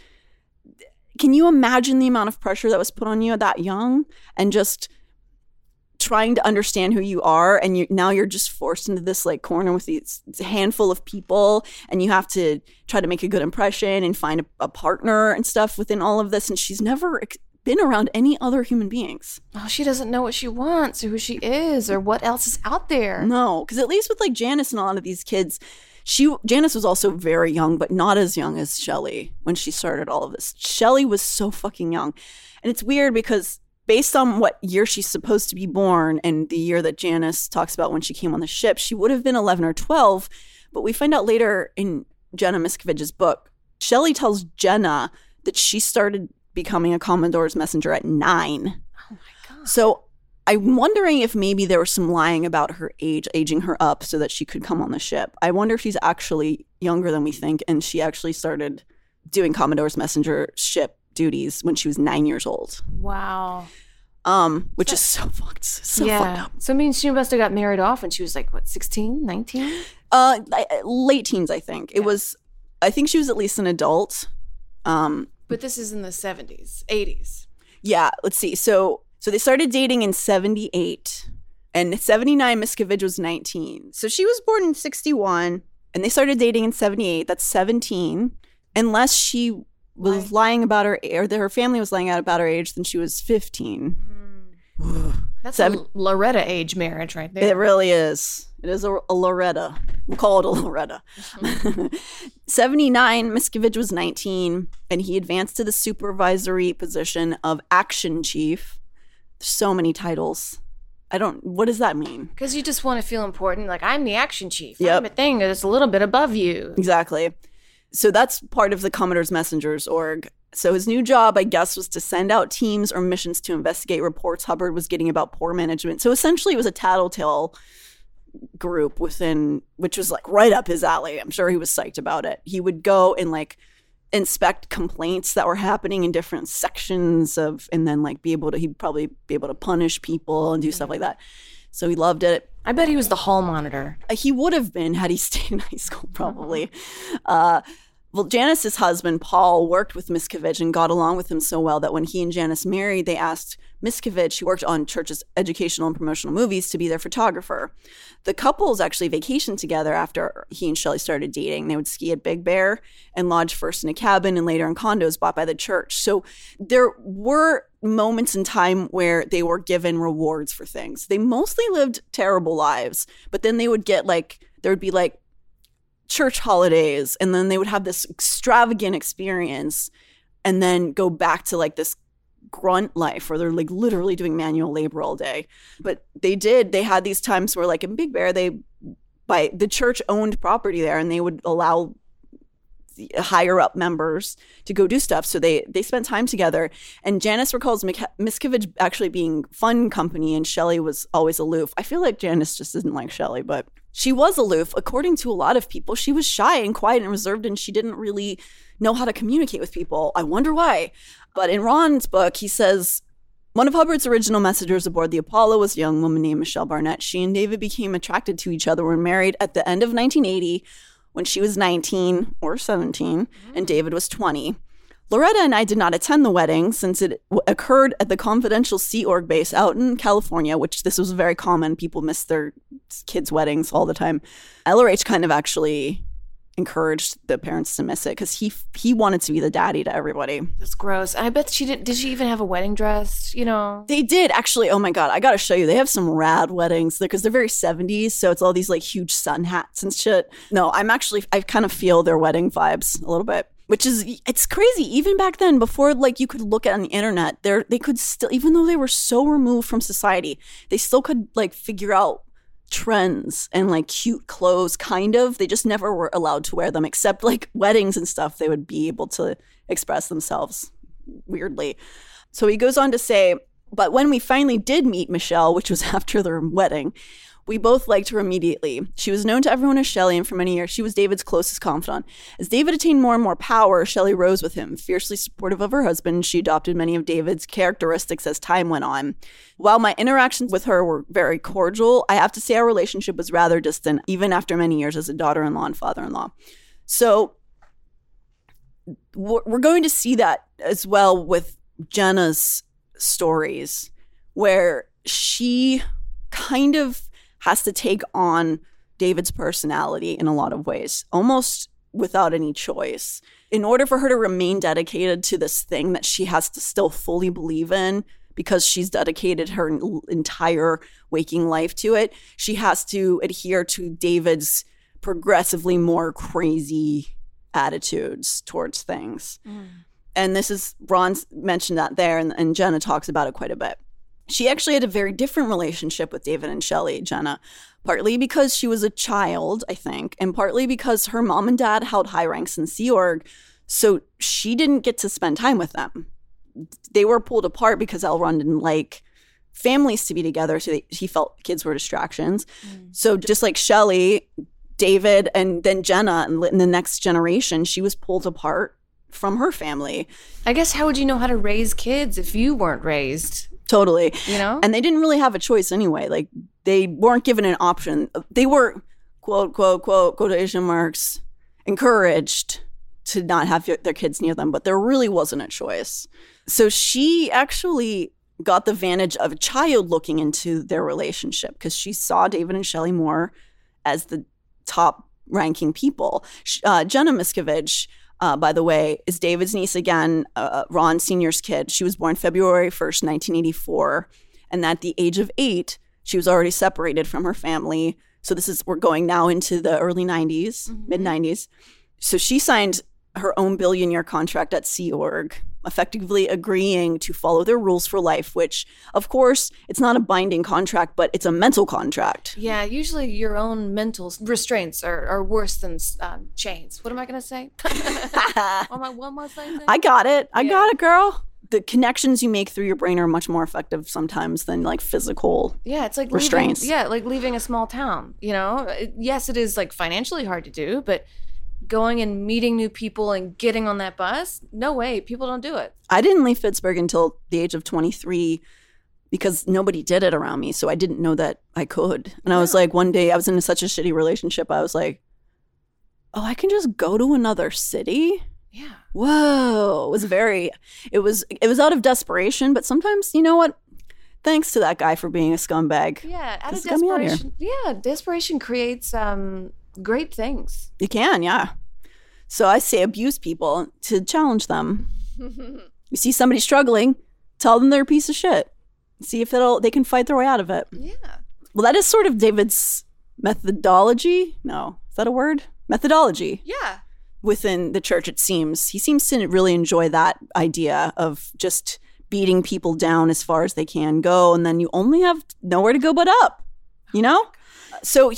Speaker 3: can you imagine the amount of pressure that was put on you at that young and just trying to understand who you are, and now you're just forced into this like corner with these handful of people, and you have to try to make a good impression and find a partner and stuff within all of this, and she's never been around any other human beings.
Speaker 4: Oh, she doesn't know what she wants or who she is or what else is out there.
Speaker 3: No, because at least with like Janice and a lot of these kids, Janice was also very young, but not as young as Shelley when she started all of this. Shelley was so fucking young. And it's weird because based on what year she's supposed to be born and the year that Janice talks about when she came on the ship, she would have been 11 or 12. But we find out later in Jenna Miscavige's book, Shelley tells Jenna that she started becoming a Commodore's messenger at 9.
Speaker 4: Oh my God.
Speaker 3: So I'm wondering if maybe there was some lying about her age, aging her up so that she could come on the ship. I wonder if she's actually younger than we think, and she actually started doing Commodore's messenger ship duties when she was 9 years old.
Speaker 4: Wow.
Speaker 3: Which is so fucked up.
Speaker 4: So I mean, she must have got married off when she was like, what, 16, 19?
Speaker 3: Late teens, I think. It was, I think she was at least an adult.
Speaker 4: But this is in the 70s, 80s.
Speaker 3: Yeah, let's see. So they started dating in 78, and 79, Miscavige was 19. So she was born in 61, and they started dating in 78. That's 17. Unless she was lying about her, or that her family was lying out about her age, then she was 15.
Speaker 4: That's a Loretta age marriage right there.
Speaker 3: It really is. It is a Loretta. We'll call it a Loretta. 79, Miscavige was 19, and he advanced to the supervisory position of action chief. There's so many titles. What does that mean?
Speaker 4: Because you just want to feel important. Like, I'm the action chief.
Speaker 3: Yep.
Speaker 4: I'm a thing that's a little bit above you.
Speaker 3: Exactly. So that's part of the Commodore's Messengers org. So his new job, I guess, was to send out teams or missions to investigate reports Hubbard was getting about poor management. So essentially it was a tattletale group within, which was like right up his alley. I'm sure he was psyched about it. He would go and like inspect complaints that were happening in different sections of, and then like he'd probably be able to punish people and do stuff like that. So he loved it.
Speaker 4: I bet he was the hall monitor.
Speaker 3: He would have been had he stayed in high school, probably. Well, Janice's husband, Paul, worked with Miscavige and got along with him so well that when he and Janice married, they asked Miscavige, who worked on Church's educational and promotional movies, to be their photographer. The couples actually vacationed together after he and Shelley started dating. They would ski at Big Bear and lodge first in a cabin and later in condos bought by the church. So there were moments in time where they were given rewards for things. They mostly lived terrible lives, but then they would get there would be church holidays, and then they would have this extravagant experience and then go back to this grunt life where they're literally doing manual labor all day. But they had these times where in Big Bear, the church owned property there, and they would allow the higher up members to go do stuff. So they spent time together. And Janice recalls Miscavige actually being fun company, and Shelley was always aloof. I feel like Janice just didn't like Shelley, but she was aloof. According to a lot of people, she was shy and quiet and reserved, and she didn't really know how to communicate with people. I wonder why. But in Ron's book, he says, one of Hubbard's original messengers aboard the Apollo was a young woman named Michelle Barnett. She and David became attracted to each other, were married at the end of 1980 when she was 19 or 17 and David was 20. Loretta and I did not attend the wedding since it occurred at the Confidential Sea Org base out in California, which this was very common. People miss their kids' weddings all the time. LRH kind of actually encouraged the parents to miss it because he wanted to be the daddy to everybody.
Speaker 4: That's gross. I bet she did. Did she even have a wedding dress?
Speaker 3: They did actually. Oh my God, I gotta show you. They have some rad weddings because they're very 70s, so it's all these huge sun hats and shit. No, I kind of feel their wedding vibes a little bit. Which is, it's crazy. Even back then, before you could look at on the internet, they could still, even though they were so removed from society, they still could figure out trends and cute clothes, kind of. They just never were allowed to wear them, except weddings and stuff. They would be able to express themselves weirdly. So he goes on to say, but when we finally did meet Michelle, which was after their wedding, we both liked her immediately. She was known to everyone as Shelley, and for many years, she was David's closest confidant. As David attained more and more power, Shelley rose with him. Fiercely supportive of her husband, she adopted many of David's characteristics as time went on. While my interactions with her were very cordial, I have to say our relationship was rather distant, even after many years as a daughter-in-law and father-in-law. So we're going to see that as well with Jenna's stories, where she kind of has to take on David's personality in a lot of ways, almost without any choice. In order for her to remain dedicated to this thing that she has to still fully believe in, because she's dedicated her entire waking life to it, she has to adhere to David's progressively more crazy attitudes towards things. And this is, Ron mentioned that there, and Jenna talks about it quite a bit. She actually had a very different relationship with David and Shelley, Jenna, partly because she was a child, I think, and partly because her mom and dad held high ranks in Sea Org, so she didn't get to spend time with them. They were pulled apart because L. Ron didn't like families to be together, so he felt kids were distractions. So just like Shelley, David, and then Jenna in the next generation, she was pulled apart from her family.
Speaker 4: I guess how would you know how to raise kids if you weren't raised?
Speaker 3: Totally. And they didn't really have a choice anyway. They weren't given an option. They were, quote, quote, quote, quotation marks, encouraged to not have their kids near them, but there really wasn't a choice. So she actually got the advantage of a child looking into their relationship because she saw David and Shelley more as the top ranking people. Jenna Miscavige, by the way, is David's niece again, Ron Sr.'s kid. She was born February 1st, 1984. And at the age of 8, she was already separated from her family. So we're going now into the early 90s, mid-90s. So she signed her own billion-year contract at Sea Org, effectively agreeing to follow their rules for life, which, of course, it's not a binding contract, but it's a mental contract.
Speaker 4: Yeah, usually your own mental restraints are worse than chains. What am I going to say? What am I saying?
Speaker 3: I got it. I got it, girl. The connections you make through your brain are much more effective sometimes than physical
Speaker 4: it's like
Speaker 3: restraints.
Speaker 4: Leaving a small town, Yes, it is financially hard to do, but going and meeting new people and getting on that bus, no way, people don't do it.
Speaker 3: I didn't leave Pittsburgh until the age of 23 because nobody did it around me. So I didn't know that I could. And I was like, one day I was in such a shitty relationship. I was like, oh, I can just go to another city?
Speaker 4: Yeah.
Speaker 3: Whoa. It was out of desperation, but sometimes, you know what? Thanks to that guy for being a scumbag.
Speaker 4: Yeah, out of
Speaker 3: Just got me out of here.
Speaker 4: desperation. Yeah, desperation creates great things.
Speaker 3: You can, yeah. So I say abuse people to challenge them. You see somebody struggling, tell them they're a piece of shit. See if they can fight their way out of it.
Speaker 4: Yeah.
Speaker 3: Well, that is sort of David's methodology. No, is that a word? Methodology.
Speaker 4: Yeah.
Speaker 3: Within the church, it seems. He seems to really enjoy that idea of just beating people down as far as they can go. And then you only have nowhere to go but up, you know? So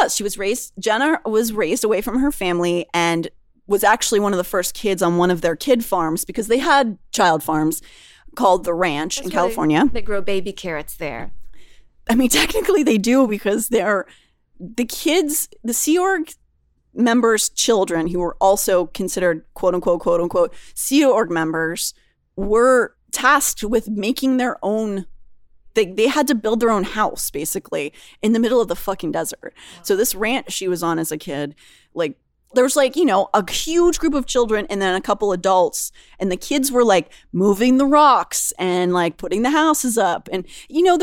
Speaker 3: Jenna was raised away from her family and was actually one of the first kids on one of their kid farms, because they had child farms called The Ranch in California.
Speaker 4: They grow baby carrots there.
Speaker 3: I mean, technically they do, because they're the kids, the Sea Org members' children, who were also considered quote unquote Sea Org members, were tasked with making their own. They had to build their own house, basically, in the middle of the fucking desert. Wow. So this ranch she was on as a kid, like, there was like, you know, a huge group of children and then a couple adults. And the kids were like moving the rocks and like putting the houses up. And, you know,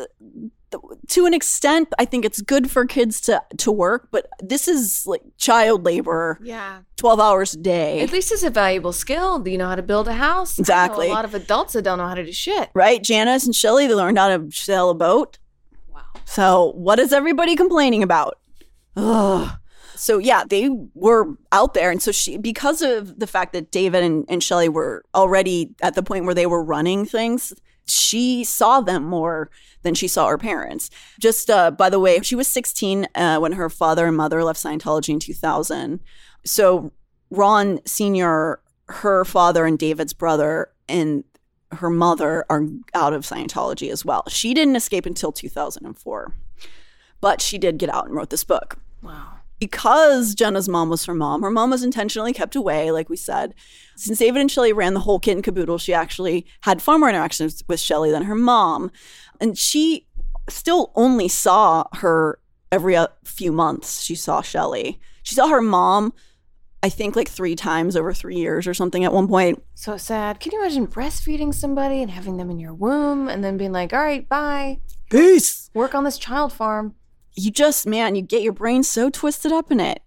Speaker 3: to an extent, I think it's good for kids to work, but this is like child labor.
Speaker 4: Yeah.
Speaker 3: 12 hours a day.
Speaker 4: At least it's a valuable skill. Do you know how to build a house?
Speaker 3: Exactly.
Speaker 4: I know a lot of adults that don't know how to do shit.
Speaker 3: Right? Janice and Shelly, they learned how to sail a boat.
Speaker 4: Wow.
Speaker 3: So what is everybody complaining about? Ugh. So yeah, they were out there. And so because of the fact that David and Shelly were already at the point where they were running things, she saw them more than she saw her parents. Just by the way, she was 16 when her father and mother left Scientology in 2000. So Ron Sr., her father and David's brother and her mother are out of Scientology as well. She didn't escape until 2004, but she did get out and wrote this book.
Speaker 4: Wow.
Speaker 3: Because Jenna's mom was her mom was intentionally kept away, like we said. Since David and Shelly ran the whole kit and caboodle, she actually had far more interactions with Shelly than her mom. And she still only saw her every few months. She saw Shelly. She saw her mom, I think, like 3 times over 3 years or something at one point.
Speaker 4: So sad. Can you imagine breastfeeding somebody and having them in your womb and then being like, all right, bye.
Speaker 3: Peace.
Speaker 4: Work on this child farm.
Speaker 3: You just, man, you get your brain so twisted up in it.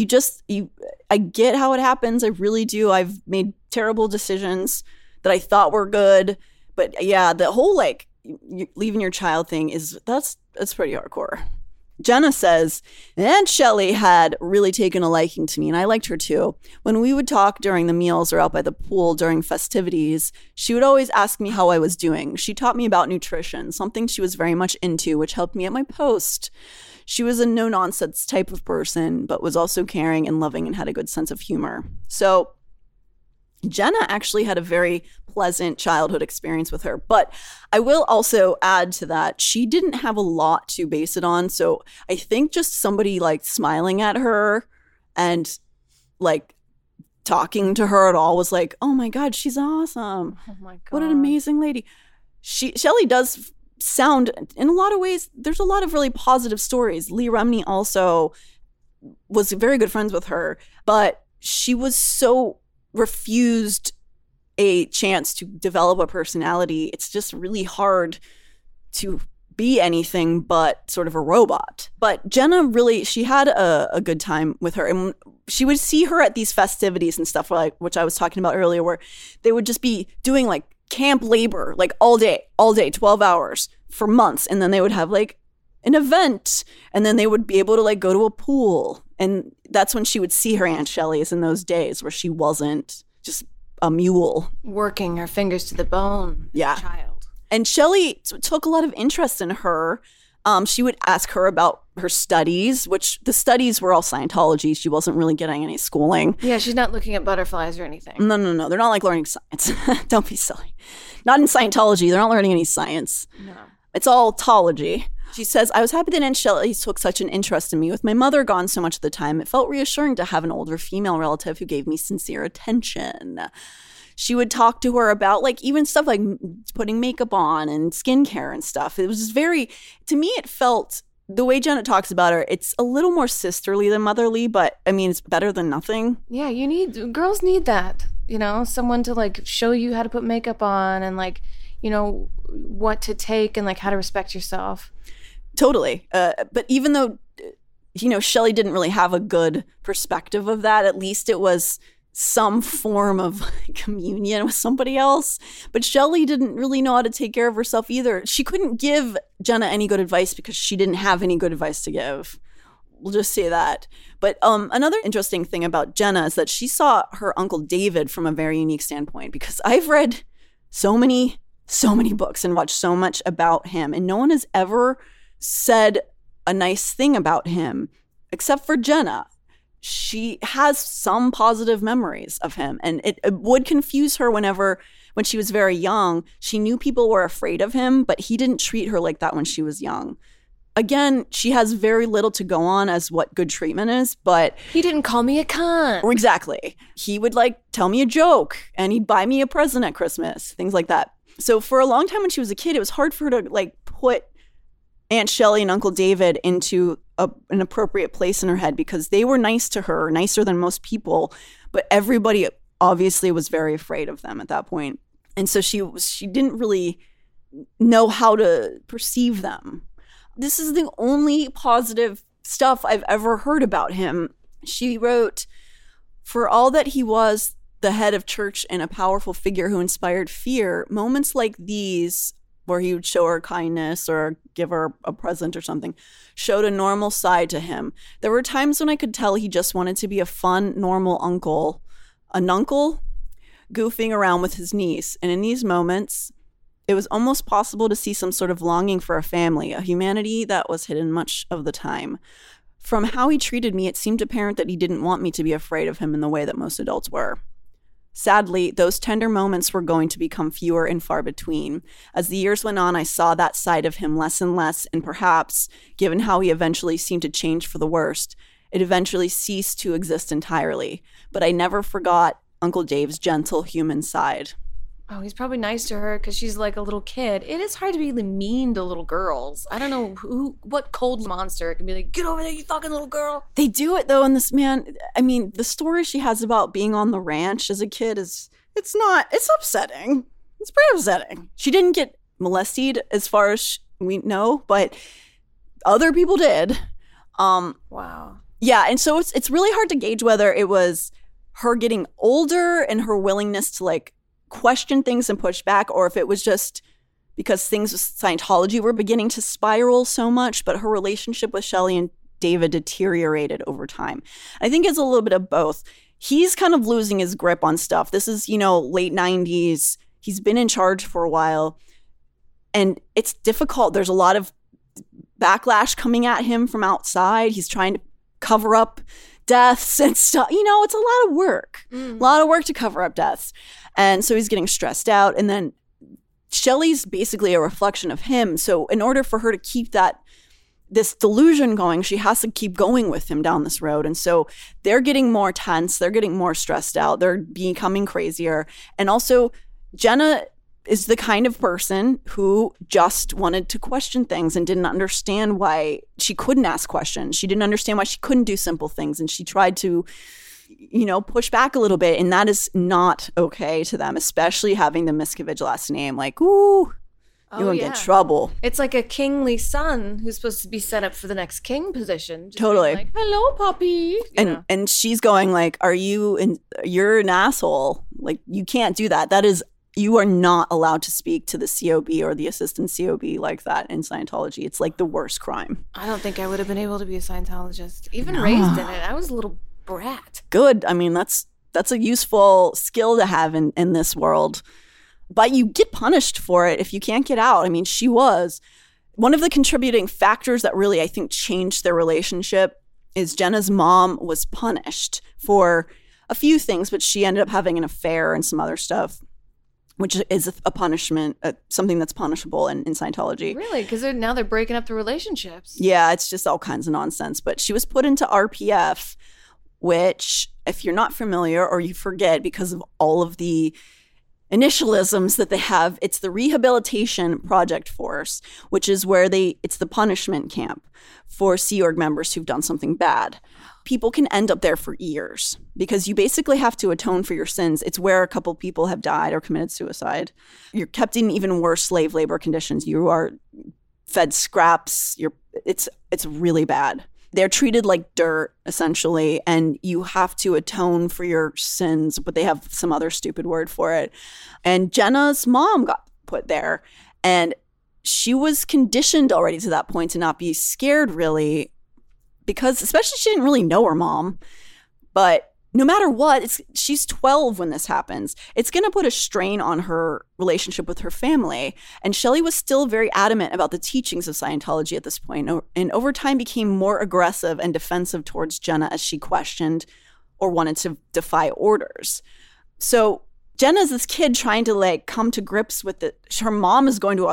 Speaker 3: I get how it happens. I really do. I've made terrible decisions that I thought were good. But yeah, the whole like leaving your child thing that's pretty hardcore. Jenna says, and Shelly had really taken a liking to me, and I liked her too. When we would talk during the meals or out by the pool during festivities, she would always ask me how I was doing. She taught me about nutrition, something she was very much into, which helped me at my post. She was a no-nonsense type of person, but was also caring and loving and had a good sense of humor. So Jenna actually had a very pleasant childhood experience with her. But I will also add to that, she didn't have a lot to base it on. So I think just somebody like smiling at her and like talking to her at all was like, oh my God, she's awesome.
Speaker 4: Oh my God.
Speaker 3: What an amazing lady. Shelly does sound, in a lot of ways, there's a lot of really positive stories. Lee Remney also was very good friends with her, but she was so refused a chance to develop a personality. It's just really hard to be anything but sort of a robot. But Jenna really, she had a good time with her. And she would see her at these festivities and stuff, like which I was talking about earlier, where they would just be doing like camp labor, like all day, 12 hours for months. And then they would have like an event, and then they would be able to like go to a pool. And that's when she would see her Aunt Shelly's in those days where she wasn't just a mule.
Speaker 4: Working her fingers to the bone.
Speaker 3: Yeah.
Speaker 4: Child.
Speaker 3: And Shelly took a lot of interest in her. She would ask her about her studies, which the studies were all Scientology. She wasn't really getting any schooling.
Speaker 4: Yeah, she's not looking at butterflies or anything.
Speaker 3: No. They're not like learning science. Don't be silly. Not in Scientology. They're not learning any science.
Speaker 4: No.
Speaker 3: It's all tology. She says, I was happy that Aunt Shelley took such an interest in me. With my mother gone so much of the time, it felt reassuring to have an older female relative who gave me sincere attention. She would talk to her about like even stuff like putting makeup on and skincare and stuff. It was just very, to me, it felt, the way Jenna talks about her, it's a little more sisterly than motherly, but I mean, it's better than nothing.
Speaker 4: Yeah, girls need that, someone to like show you how to put makeup on and like, what to take and like how to respect yourself. Totally.
Speaker 3: But even though, Shelley didn't really have a good perspective of that, at least it was some form of communion with somebody else. But Shelley didn't really know how to take care of herself either. She couldn't give Jenna any good advice because she didn't have any good advice to give. We'll just say that. But another interesting thing about Jenna is that she saw her Uncle David from a very unique standpoint, because I've read so many books and watched so much about him, and no one has ever said a nice thing about him except for Jenna. She has some positive memories of him, and it would confuse her when she was very young. She knew people were afraid of him, but he didn't treat her like that when she was young. Again, she has very little to go on as what good treatment is, but...
Speaker 4: He didn't call me a cunt.
Speaker 3: Exactly. He would like tell me a joke, and he'd buy me a present at Christmas, things like that. So for a long time when she was a kid, it was hard for her to like put Aunt Shelley and Uncle David into an appropriate place in her head, because they were nice to her, nicer than most people, but everybody obviously was very afraid of them at that point. And so she didn't really know how to perceive them. This is the only positive stuff I've ever heard about him. She wrote, for all that he was the head of church and a powerful figure who inspired fear, moments like these, where he would show her kindness or give her a present or something, showed a normal side to him. There were times when I could tell he just wanted to be a fun, normal uncle, an uncle goofing around with his niece. And in these moments, it was almost possible to see some sort of longing for a family, a humanity that was hidden much of the time. From how he treated me, it seemed apparent that he didn't want me to be afraid of him in the way that most adults were. Sadly, those tender moments were going to become fewer and far between. As the years went on, I saw that side of him less and less, and perhaps, given how he eventually seemed to change for the worst, it eventually ceased to exist entirely. But I never forgot Uncle Dave's gentle human side.
Speaker 4: Oh, he's probably nice to her because she's like a little kid. It is hard to be mean to little girls. I don't know what cold monster can be like, get over there, you fucking little girl.
Speaker 3: They do it though, and this man, I mean, the story she has about being on the ranch as a kid it's upsetting. It's pretty upsetting. She didn't get molested as far as we know, but other people did.
Speaker 4: Wow.
Speaker 3: Yeah, and so it's really hard to gauge whether it was her getting older and her willingness to like question things and push back, or if it was just because things with Scientology were beginning to spiral so much, but her relationship with Shelley and David deteriorated over time. I think it's a little bit of both. He's kind of losing his grip on stuff. This is, late 90s. He's been in charge for a while, and it's difficult. There's a lot of backlash coming at him from outside. He's trying to cover up deaths and stuff. It's a lot of work. A lot of work to cover up deaths. And so he's getting stressed out. And then Shelley's basically a reflection of him. So in order for her to keep this delusion going, she has to keep going with him down this road. And so they're getting more tense. They're getting more stressed out. They're becoming crazier. And also Jenna is the kind of person who just wanted to question things and didn't understand why she couldn't ask questions. She didn't understand why she couldn't do simple things. And she tried to push back a little bit, and that is not okay to them, especially having the Miscavige last name. Like, ooh, you won't get trouble.
Speaker 4: It's like a kingly son who's supposed to be set up for the next king position. Just
Speaker 3: totally.
Speaker 4: Like, hello, puppy.
Speaker 3: And she's going like, you're an asshole. Like, you can't do that. You are not allowed to speak to the COB or the assistant COB like that in Scientology. It's like the worst crime.
Speaker 4: I don't think I would have been able to be a Scientologist, even raised in it. I was a little brat.
Speaker 3: Good. I mean, that's a useful skill to have in this world. But you get punished for it if you can't get out. I mean, she was. One of the contributing factors that really, I think, changed their relationship is Jenna's mom was punished for a few things, but she ended up having an affair and some other stuff. which is a punishment, something that's punishable in Scientology.
Speaker 4: Really? Because now they're breaking up the relationships.
Speaker 3: Yeah, it's just all kinds of nonsense. But she was put into RPF, which, if you're not familiar or you forget because of all of the initialisms that they have, it's the Rehabilitation Project Force, which is where it's the punishment camp for Sea Org members who've done something bad. People can end up there for years because you basically have to atone for your sins. It's where a couple people have died or committed suicide. You're kept in even worse slave labor conditions. You are fed scraps. It's really bad. They're treated like dirt, essentially, and you have to atone for your sins, but they have some other stupid word for it. And Jenna's mom got put there, and she was conditioned already to that point to not be scared, really, because especially she didn't really know her mom. But no matter what, she's 12 when this happens. It's going to put a strain on her relationship with her family. And Shelley was still very adamant about the teachings of Scientology at this point, and over time became more aggressive and defensive towards Jenna as she questioned or wanted to defy orders. So Jenna's this kid trying to come to grips with it. Her mom is going to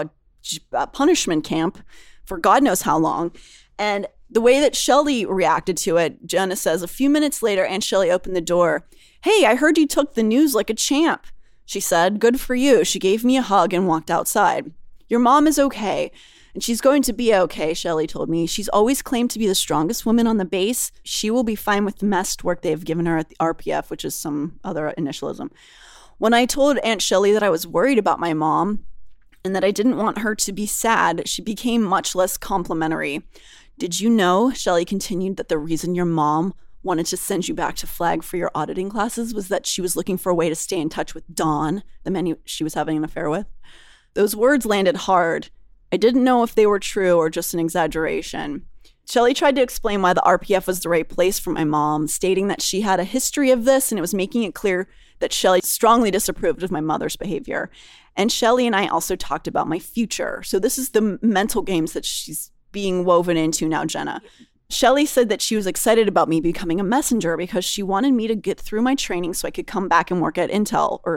Speaker 3: a punishment camp for God knows how long. And the way that Shelley reacted to it, Jenna says, a few minutes later, Aunt Shelley opened the door. "Hey, I heard you took the news like a champ," she said. "Good for you." She gave me a hug and walked outside. "Your mom is okay, and she's going to be okay," Shelley told me. "She's always claimed to be the strongest woman on the base. She will be fine with the messed work they've given her at the RPF," which is some other initialism. When I told Aunt Shelley that I was worried about my mom and that I didn't want her to be sad, she became much less complimentary. "Did you know," Shelley continued, "that the reason your mom wanted to send you back to Flag for your auditing classes was that she was looking for a way to stay in touch with Don, the man she was having an affair with?" Those words landed hard. I didn't know if they were true or just an exaggeration. Shelley tried to explain why the RPF was the right place for my mom, stating that she had a history of this and it was making it clear that Shelley strongly disapproved of my mother's behavior. And Shelley and I also talked about my future. So this is the mental games that she's being woven into now, Jenna. Shelley said that she was excited about me becoming a messenger because she wanted me to get through my training so I could come back and work at Intel or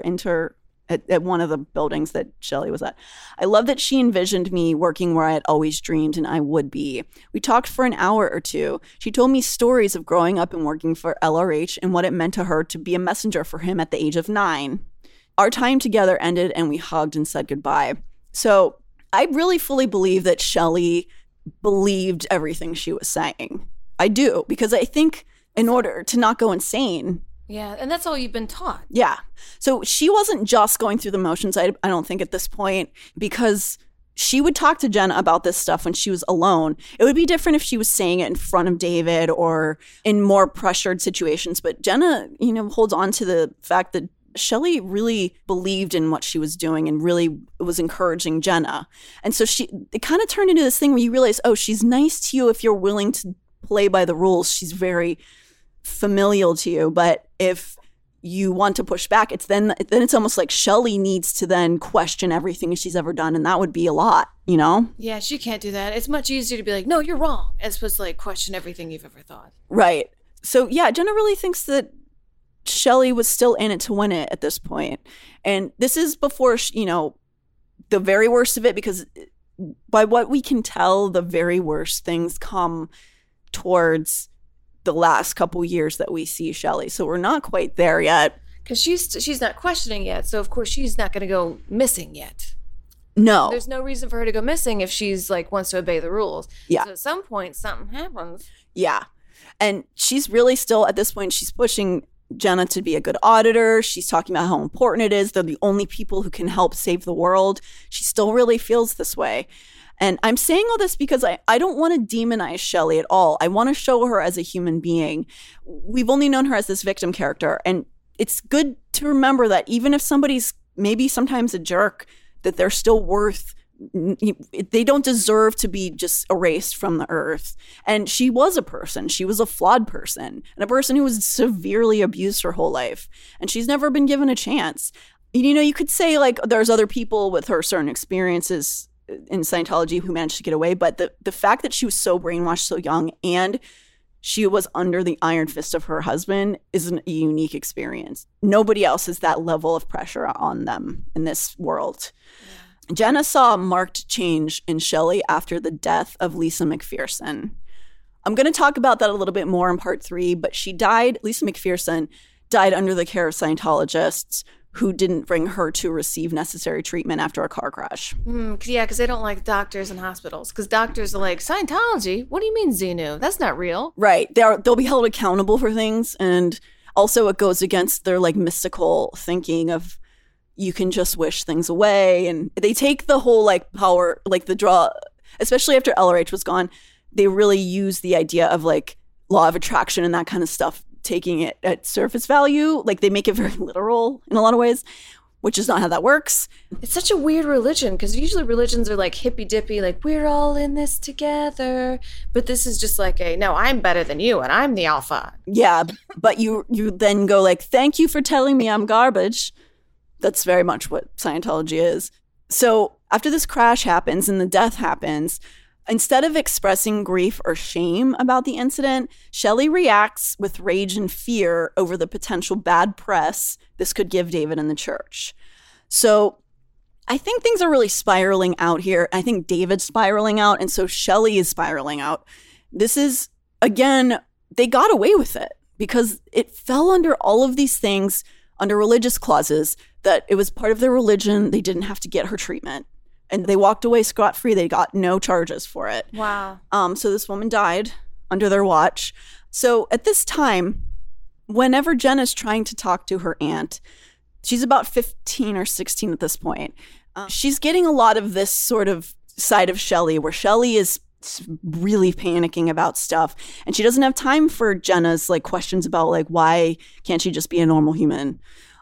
Speaker 3: at one of the buildings that Shelley was at. I love that she envisioned me working where I had always dreamed and I would be. We talked for an hour or two. She told me stories of growing up and working for LRH and what it meant to her to be a messenger for him at the age of 9. Our time together ended and we hugged and said goodbye. So I really fully believe that Shelley believed everything she was saying. I do, because I think in order to not go insane.
Speaker 4: Yeah, and that's all you've been taught.
Speaker 3: Yeah. So she wasn't just going through the motions, I don't think, at this point, because she would talk to Jenna about this stuff when she was alone. It would be different if she was saying it in front of David or in more pressured situations. But Jenna, holds on to the fact that Shelley really believed in what she was doing and really was encouraging Jenna. And so it kind of turned into this thing where you realize, oh, she's nice to you if you're willing to play by the rules. She's very familial to you. But if you want to push back, then it's almost like Shelley needs to then question everything she's ever done. And that would be a lot,
Speaker 4: Yeah, she can't do that. It's much easier to be like, no, you're wrong, as opposed to question everything you've ever thought.
Speaker 3: Right. So yeah, Jenna really thinks that Shelley was still in it to win it at this point. And this is before, the very worst of it, because by what we can tell, the very worst things come towards the last couple years that we see Shelley. So we're not quite there yet.
Speaker 4: Because she's not questioning yet. So, of course, she's not going to go missing yet.
Speaker 3: No.
Speaker 4: There's no reason for her to go missing if she's wants to obey the rules.
Speaker 3: Yeah.
Speaker 4: So at some point, something happens.
Speaker 3: Yeah. And she's really still, at this point, she's pushing Jenna to be a good auditor. She's talking about how important it is. They're the only people who can help save the world. She still really feels this way. And I'm saying all this because I don't want to demonize Shelley at all. I want to show her as a human being. We've only known her as this victim character. And it's good to remember that even if somebody's maybe sometimes a jerk, that they're still worth, they don't deserve to be just erased from the earth. And she was a person. She was a flawed person and a person who was severely abused her whole life. And she's never been given a chance. You could say there's other people with her certain experiences in Scientology who managed to get away. But the fact that she was so brainwashed so young and she was under the iron fist of her husband is a unique experience. Nobody else has that level of pressure on them in this world. Yeah. Jenna saw a marked change in Shelley after the death of Lisa McPherson. I'm going to talk about that a little bit more in part 3, but Lisa McPherson died under the care of Scientologists who didn't bring her to receive necessary treatment after a car crash.
Speaker 4: Because they don't like doctors and hospitals. Because doctors are like, Scientology? What do you mean, Xenu? That's not real.
Speaker 3: Right. They'll be held accountable for things. And also it goes against their like mystical thinking of you can just wish things away. And they take the whole like power, like the draw, especially after LRH was gone, they really use the idea of like law of attraction and that kind of stuff, taking it at surface value. Like they make it very literal in a lot of ways, which is not how that works.
Speaker 4: It's such a weird religion because usually religions are like hippy dippy, like we're all in this together. But this is just like no, I'm better than you and I'm the alpha.
Speaker 3: Yeah, but you then go like, thank you for telling me I'm garbage. That's very much what Scientology is. So after this crash happens and the death happens, instead of expressing grief or shame about the incident, Shelley reacts with rage and fear over the potential bad press this could give David and the church. So I think things are really spiraling out here. I think David's spiraling out, and so Shelley is spiraling out. This is, again, they got away with it because it fell under all of these things, under religious clauses, that it was part of their religion. They didn't have to get her treatment. And they walked away scot-free. They got no charges for it.
Speaker 4: Wow.
Speaker 3: So this woman died under their watch. So at this time, whenever Jenna's trying to talk to her aunt, she's about 15 or 16 at this point. She's getting a lot of this sort of side of Shelley, where Shelley is really panicking about stuff. And she doesn't have time for Jenna's like questions about like, why can't she just be a normal human?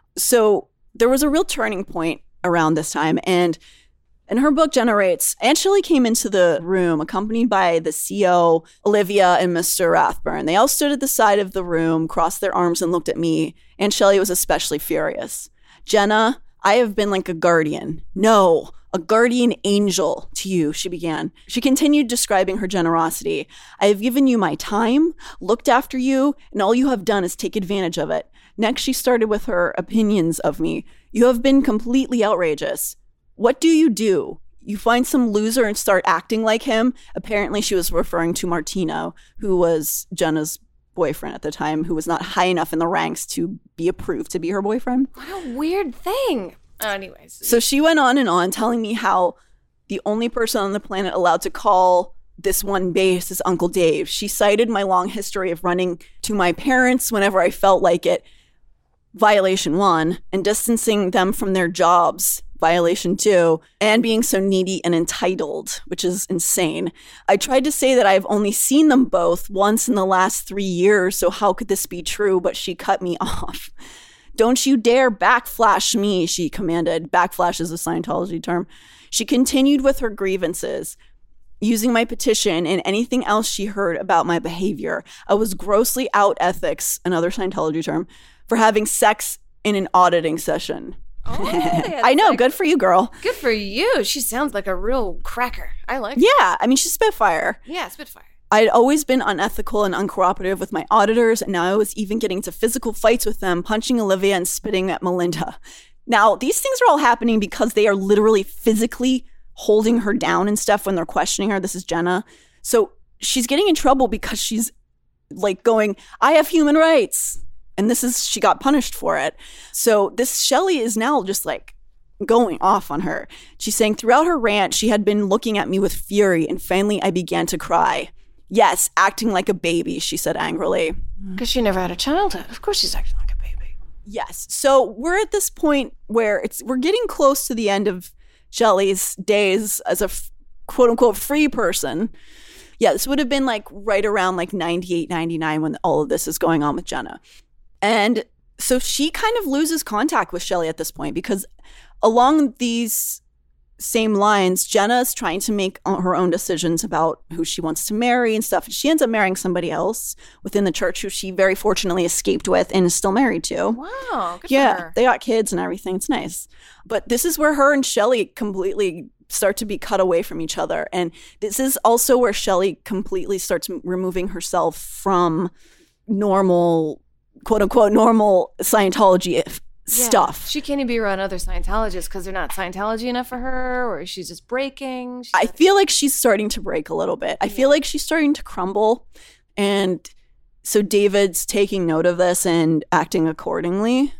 Speaker 3: So there was a real turning point around this time. And in her book, Jenna writes, Aunt Shelley came into the room accompanied by the CO, Olivia, and Mr. Rathburn. They all stood at the side of the room, crossed their arms, and looked at me. Aunt Shelley was especially furious. Jenna, I have been like a guardian. No, a guardian angel to you, she began. She continued describing her generosity. I have given you my time, looked after you, and all you have done is take advantage of it. Next, she started with her opinions of me. You have been completely outrageous. What do? You find some loser and start acting like him? Apparently she was referring to Martino, who was Jenna's boyfriend at the time, who was not high enough in the ranks to be approved to be her boyfriend.
Speaker 4: What a weird thing. Anyways.
Speaker 3: So she went on, telling me how the only person on the planet allowed to call this one base is Uncle Dave. She cited my long history of running to my parents whenever I felt like it, violation 1, and distancing them from their jobs, violation 2, and being so needy and entitled, which is insane. I tried to say that I've only seen them both once in the last 3 years, so how could this be true? But she cut me off. Don't you dare backflash me, she commanded. Backflash is a Scientology term. She continued with her grievances, using my petition and anything else she heard about my behavior. I was grossly out ethics, another Scientology term, for having sex in an auditing session.
Speaker 4: Oh,
Speaker 3: I know. Good for you, girl.
Speaker 4: Good for you. She sounds like a real cracker. I like her.
Speaker 3: Yeah. I mean, she's Spitfire.
Speaker 4: Yeah, Spitfire.
Speaker 3: I'd always been unethical and uncooperative with my auditors, and now I was even getting into physical fights with them, punching Olivia and spitting at Melinda. Now, these things are all happening because they are literally physically holding her down and stuff when they're questioning her. This is Jenna. So she's getting in trouble because she's like going, I have human rights. And she got punished for it. So this Shelley is now just like going off on her. She's saying throughout her rant, she had been looking at me with fury, and finally I began to cry. Yes, acting like a baby, she said angrily.
Speaker 4: Because she never had a childhood. Of course she's acting like a baby.
Speaker 3: Yes. So we're at this point where we're getting close to the end of Shelley's days as a quote unquote free person. Yeah, this would have been like right around like 98, 99 when all of this is going on with Jenna. And so she kind of loses contact with Shelley at this point because along these same lines, Jenna's trying to make her own decisions about who she wants to marry and stuff. She ends up marrying somebody else within the church who she very fortunately escaped with and is still married to.
Speaker 4: Wow, good
Speaker 3: yeah,
Speaker 4: for her.
Speaker 3: They got kids and everything. It's nice. But this is where her and Shelley completely start to be cut away from each other. And this is also where Shelley completely starts removing herself from normal, quote unquote, normal Scientology stuff.
Speaker 4: She can't even be around other Scientologists because they're not Scientology enough for her, or she's just breaking.
Speaker 3: I feel like she's starting to break a little bit. I feel like she's starting to crumble. And so David's taking note of this and acting accordingly.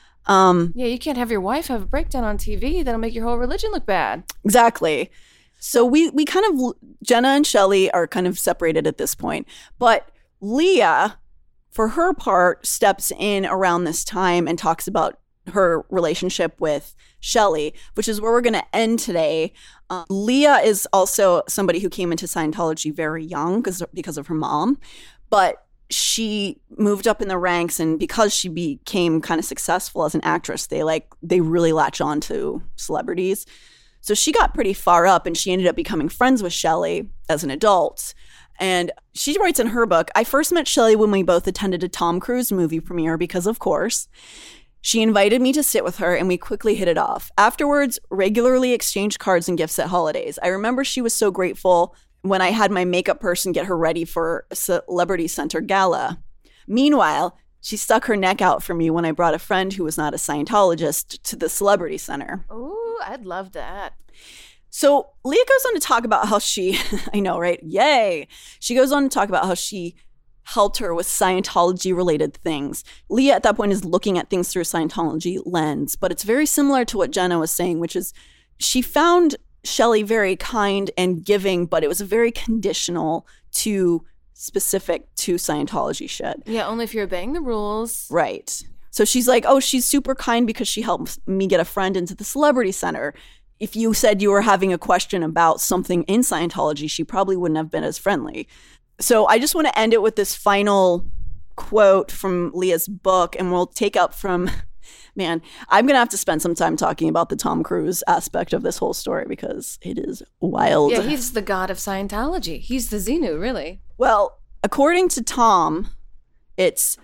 Speaker 4: You can't have your wife have a breakdown on TV. That'll make your whole religion look bad.
Speaker 3: Exactly. So we kind of, Jenna and Shelley are kind of separated at this point. But Leah, for her part, steps in around this time and talks about her relationship with Shelley, which is where we're going to end today. Leah is also somebody who came into Scientology very young because of her mom. But she moved up in the ranks, and because she became kind of successful as an actress, they really latch on to celebrities. So she got pretty far up, and she ended up becoming friends with Shelley as an adult. And she writes in her book, I first met Shelley when we both attended a Tom Cruise movie premiere because, of course, she invited me to sit with her and we quickly hit it off. Afterwards, regularly exchanged cards and gifts at holidays. I remember she was so grateful when I had my makeup person get her ready for a Celebrity Center gala. Meanwhile, she stuck her neck out for me when I brought a friend who was not a Scientologist to the Celebrity Center.
Speaker 4: Ooh, I'd love that.
Speaker 3: So Leah goes on to talk about how she, I know, right? Yay. She goes on to talk about how she helped her with Scientology-related things. Leah at that point is looking at things through a Scientology lens, but it's very similar to what Jenna was saying, which is she found Shelley very kind and giving, but it was very conditional to specific to Scientology shit.
Speaker 4: Yeah, only if you're obeying the rules.
Speaker 3: Right. So she's like, oh, she's super kind because she helped me get a friend into the Celebrity Center. If you said you were having a question about something in Scientology, she probably wouldn't have been as friendly. So I just want to end it with this final quote from Leah's book, and we'll take up from... Man, I'm going to have to spend some time talking about the Tom Cruise aspect of this whole story because it is wild.
Speaker 4: Yeah, he's the god of Scientology. He's the Xenu, really.
Speaker 3: Well, according to Tom, it's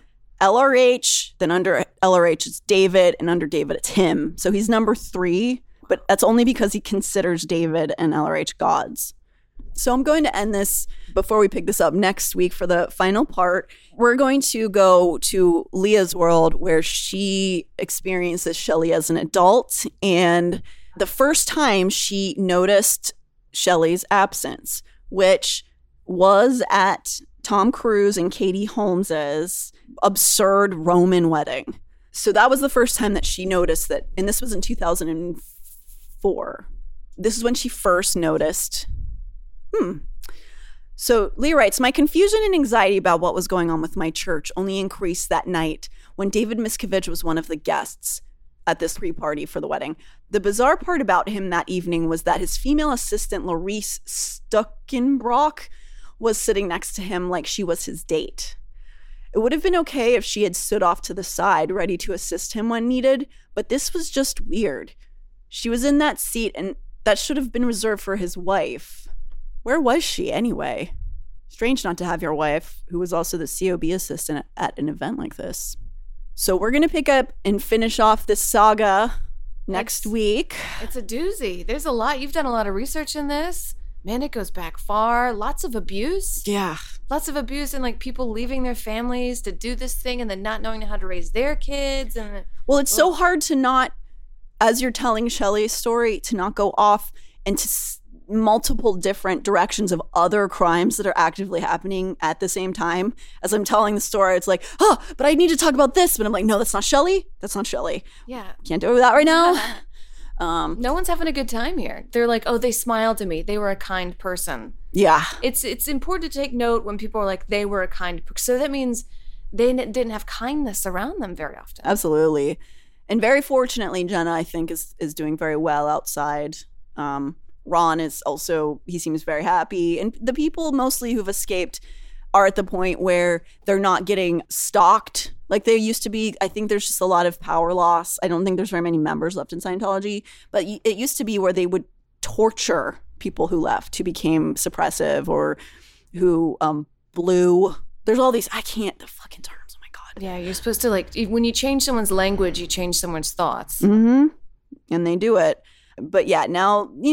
Speaker 3: LRH, then under LRH it's David, and under David it's him. So he's number 3, but that's only because he considers David and LRH gods. So I'm going to end this before we pick this up next week for the final part. We're going to go to Leah's world where she experiences Shelley as an adult. And the first time she noticed Shelley's absence, which was at Tom Cruise and Katie Holmes's absurd Roman wedding. So that was the first time that she noticed that, and this was in 2004. This is when she first noticed So Leah writes, my confusion and anxiety about what was going on with my church only increased that night when David Miscavige was one of the guests at this pre-party for the wedding. The bizarre part about him that evening was that his female assistant, Larice Stuckenbrock, was sitting next to him like she was his date. It would have been okay if she had stood off to the side, ready to assist him when needed, but this was just weird. She was in that seat, and that should have been reserved for his wife. Where was she anyway? Strange not to have your wife, who was also the COB assistant, at an event like this. So we're going to pick up and finish off this saga next week.
Speaker 4: It's a doozy. There's a lot. You've done a lot of research in this. Man, it goes back far. Lots of abuse.
Speaker 3: Yeah.
Speaker 4: Lots of abuse and like people leaving their families to do this thing and then not knowing how to raise their kids. And
Speaker 3: well, it's so hard to not, as you're telling Shelley's story, to not go off into multiple different directions of other crimes that are actively happening at the same time. As I'm telling the story, it's like, oh, but I need to talk about this. But I'm like, no, that's not Shelley. That's not Shelley.
Speaker 4: Yeah.
Speaker 3: Can't do that right now.
Speaker 4: No one's having a good time here. They're like, oh, they smiled at me. They were a kind person.
Speaker 3: Yeah.
Speaker 4: It's important to take note when people are like, they were a kind person. So that means they didn't have kindness around them very often.
Speaker 3: Absolutely. And very fortunately, Jenna, I think, is doing very well outside. Ron is also, he seems very happy. And the people mostly who've escaped are at the point where they're not getting stalked like they used to be. I think there's just a lot of power loss. I don't think there's very many members left in Scientology, but it used to be where they would torture people who left, who became suppressive or who blew. There's all these, the fucking terms. Oh my God.
Speaker 4: Yeah, you're supposed to when you change someone's language, you change someone's thoughts.
Speaker 3: Mm-hmm. And they do it. But yeah, now,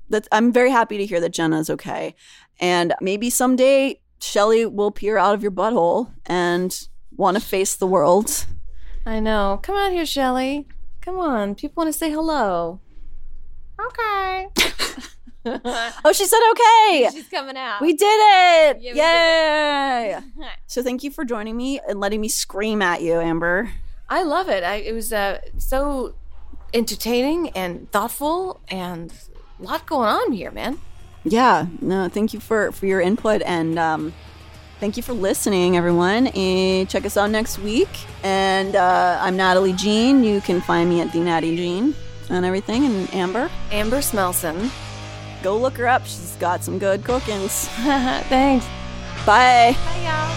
Speaker 3: I'm very happy to hear that Jenna's okay. And maybe someday Shelly will peer out of your butthole and want to face the world.
Speaker 4: I know. Come out here, Shelly. Come on. People want to say hello. Okay.
Speaker 3: Oh, she said okay.
Speaker 4: She's coming out.
Speaker 3: We did it.
Speaker 4: Yeah,
Speaker 3: Yay. So thank you for joining me and letting me scream at you, Amber.
Speaker 4: I love it. It was so entertaining and thoughtful and a lot going on here, man.
Speaker 3: Yeah. No, thank you for your input, and thank you for listening, everyone. And check us out next week. And I'm Natalie Jean. You can find me at the Natty Jean and everything. And Amber
Speaker 4: Smelson.
Speaker 3: Go look her up. She's got some good cookings.
Speaker 4: Thanks.
Speaker 3: Bye.
Speaker 4: Bye, y'all.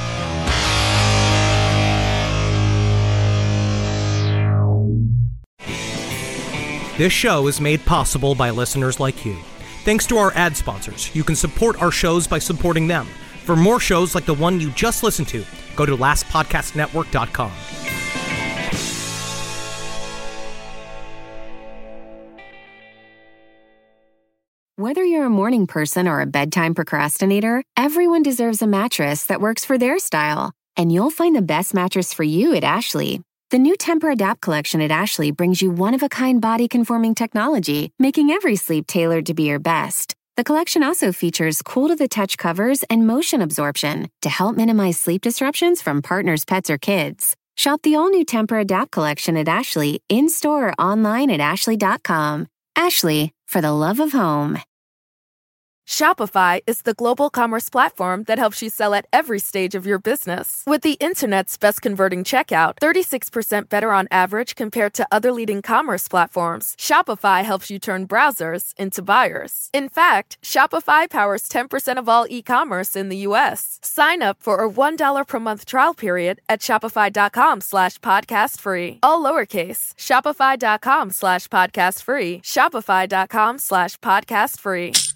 Speaker 5: This show is made possible by listeners like you. Thanks to our ad sponsors, you can support our shows by supporting them. For more shows like the one you just listened to, go to lastpodcastnetwork.com.
Speaker 2: Whether you're a morning person or a bedtime procrastinator, everyone deserves a mattress that works for their style. And you'll find the best mattress for you at Ashley. The new Temper-Adapt collection at Ashley brings you one-of-a-kind body-conforming technology, making every sleep tailored to be your best. The collection also features cool-to-the-touch covers and motion absorption to help minimize sleep disruptions from partners, pets, or kids. Shop the all-new Temper-Adapt collection at Ashley, in-store or online at ashley.com. Ashley, for the love of home.
Speaker 6: Shopify is the global commerce platform that helps you sell at every stage of your business. With the internet's best converting checkout, 36% better on average compared to other leading commerce platforms, Shopify helps you turn browsers into buyers. In fact, Shopify powers 10% of all e-commerce in the U.S. Sign up for a $1 per month trial period at shopify.com/podcastfree. All lowercase, shopify.com/podcastfree, shopify.com/podcastfree.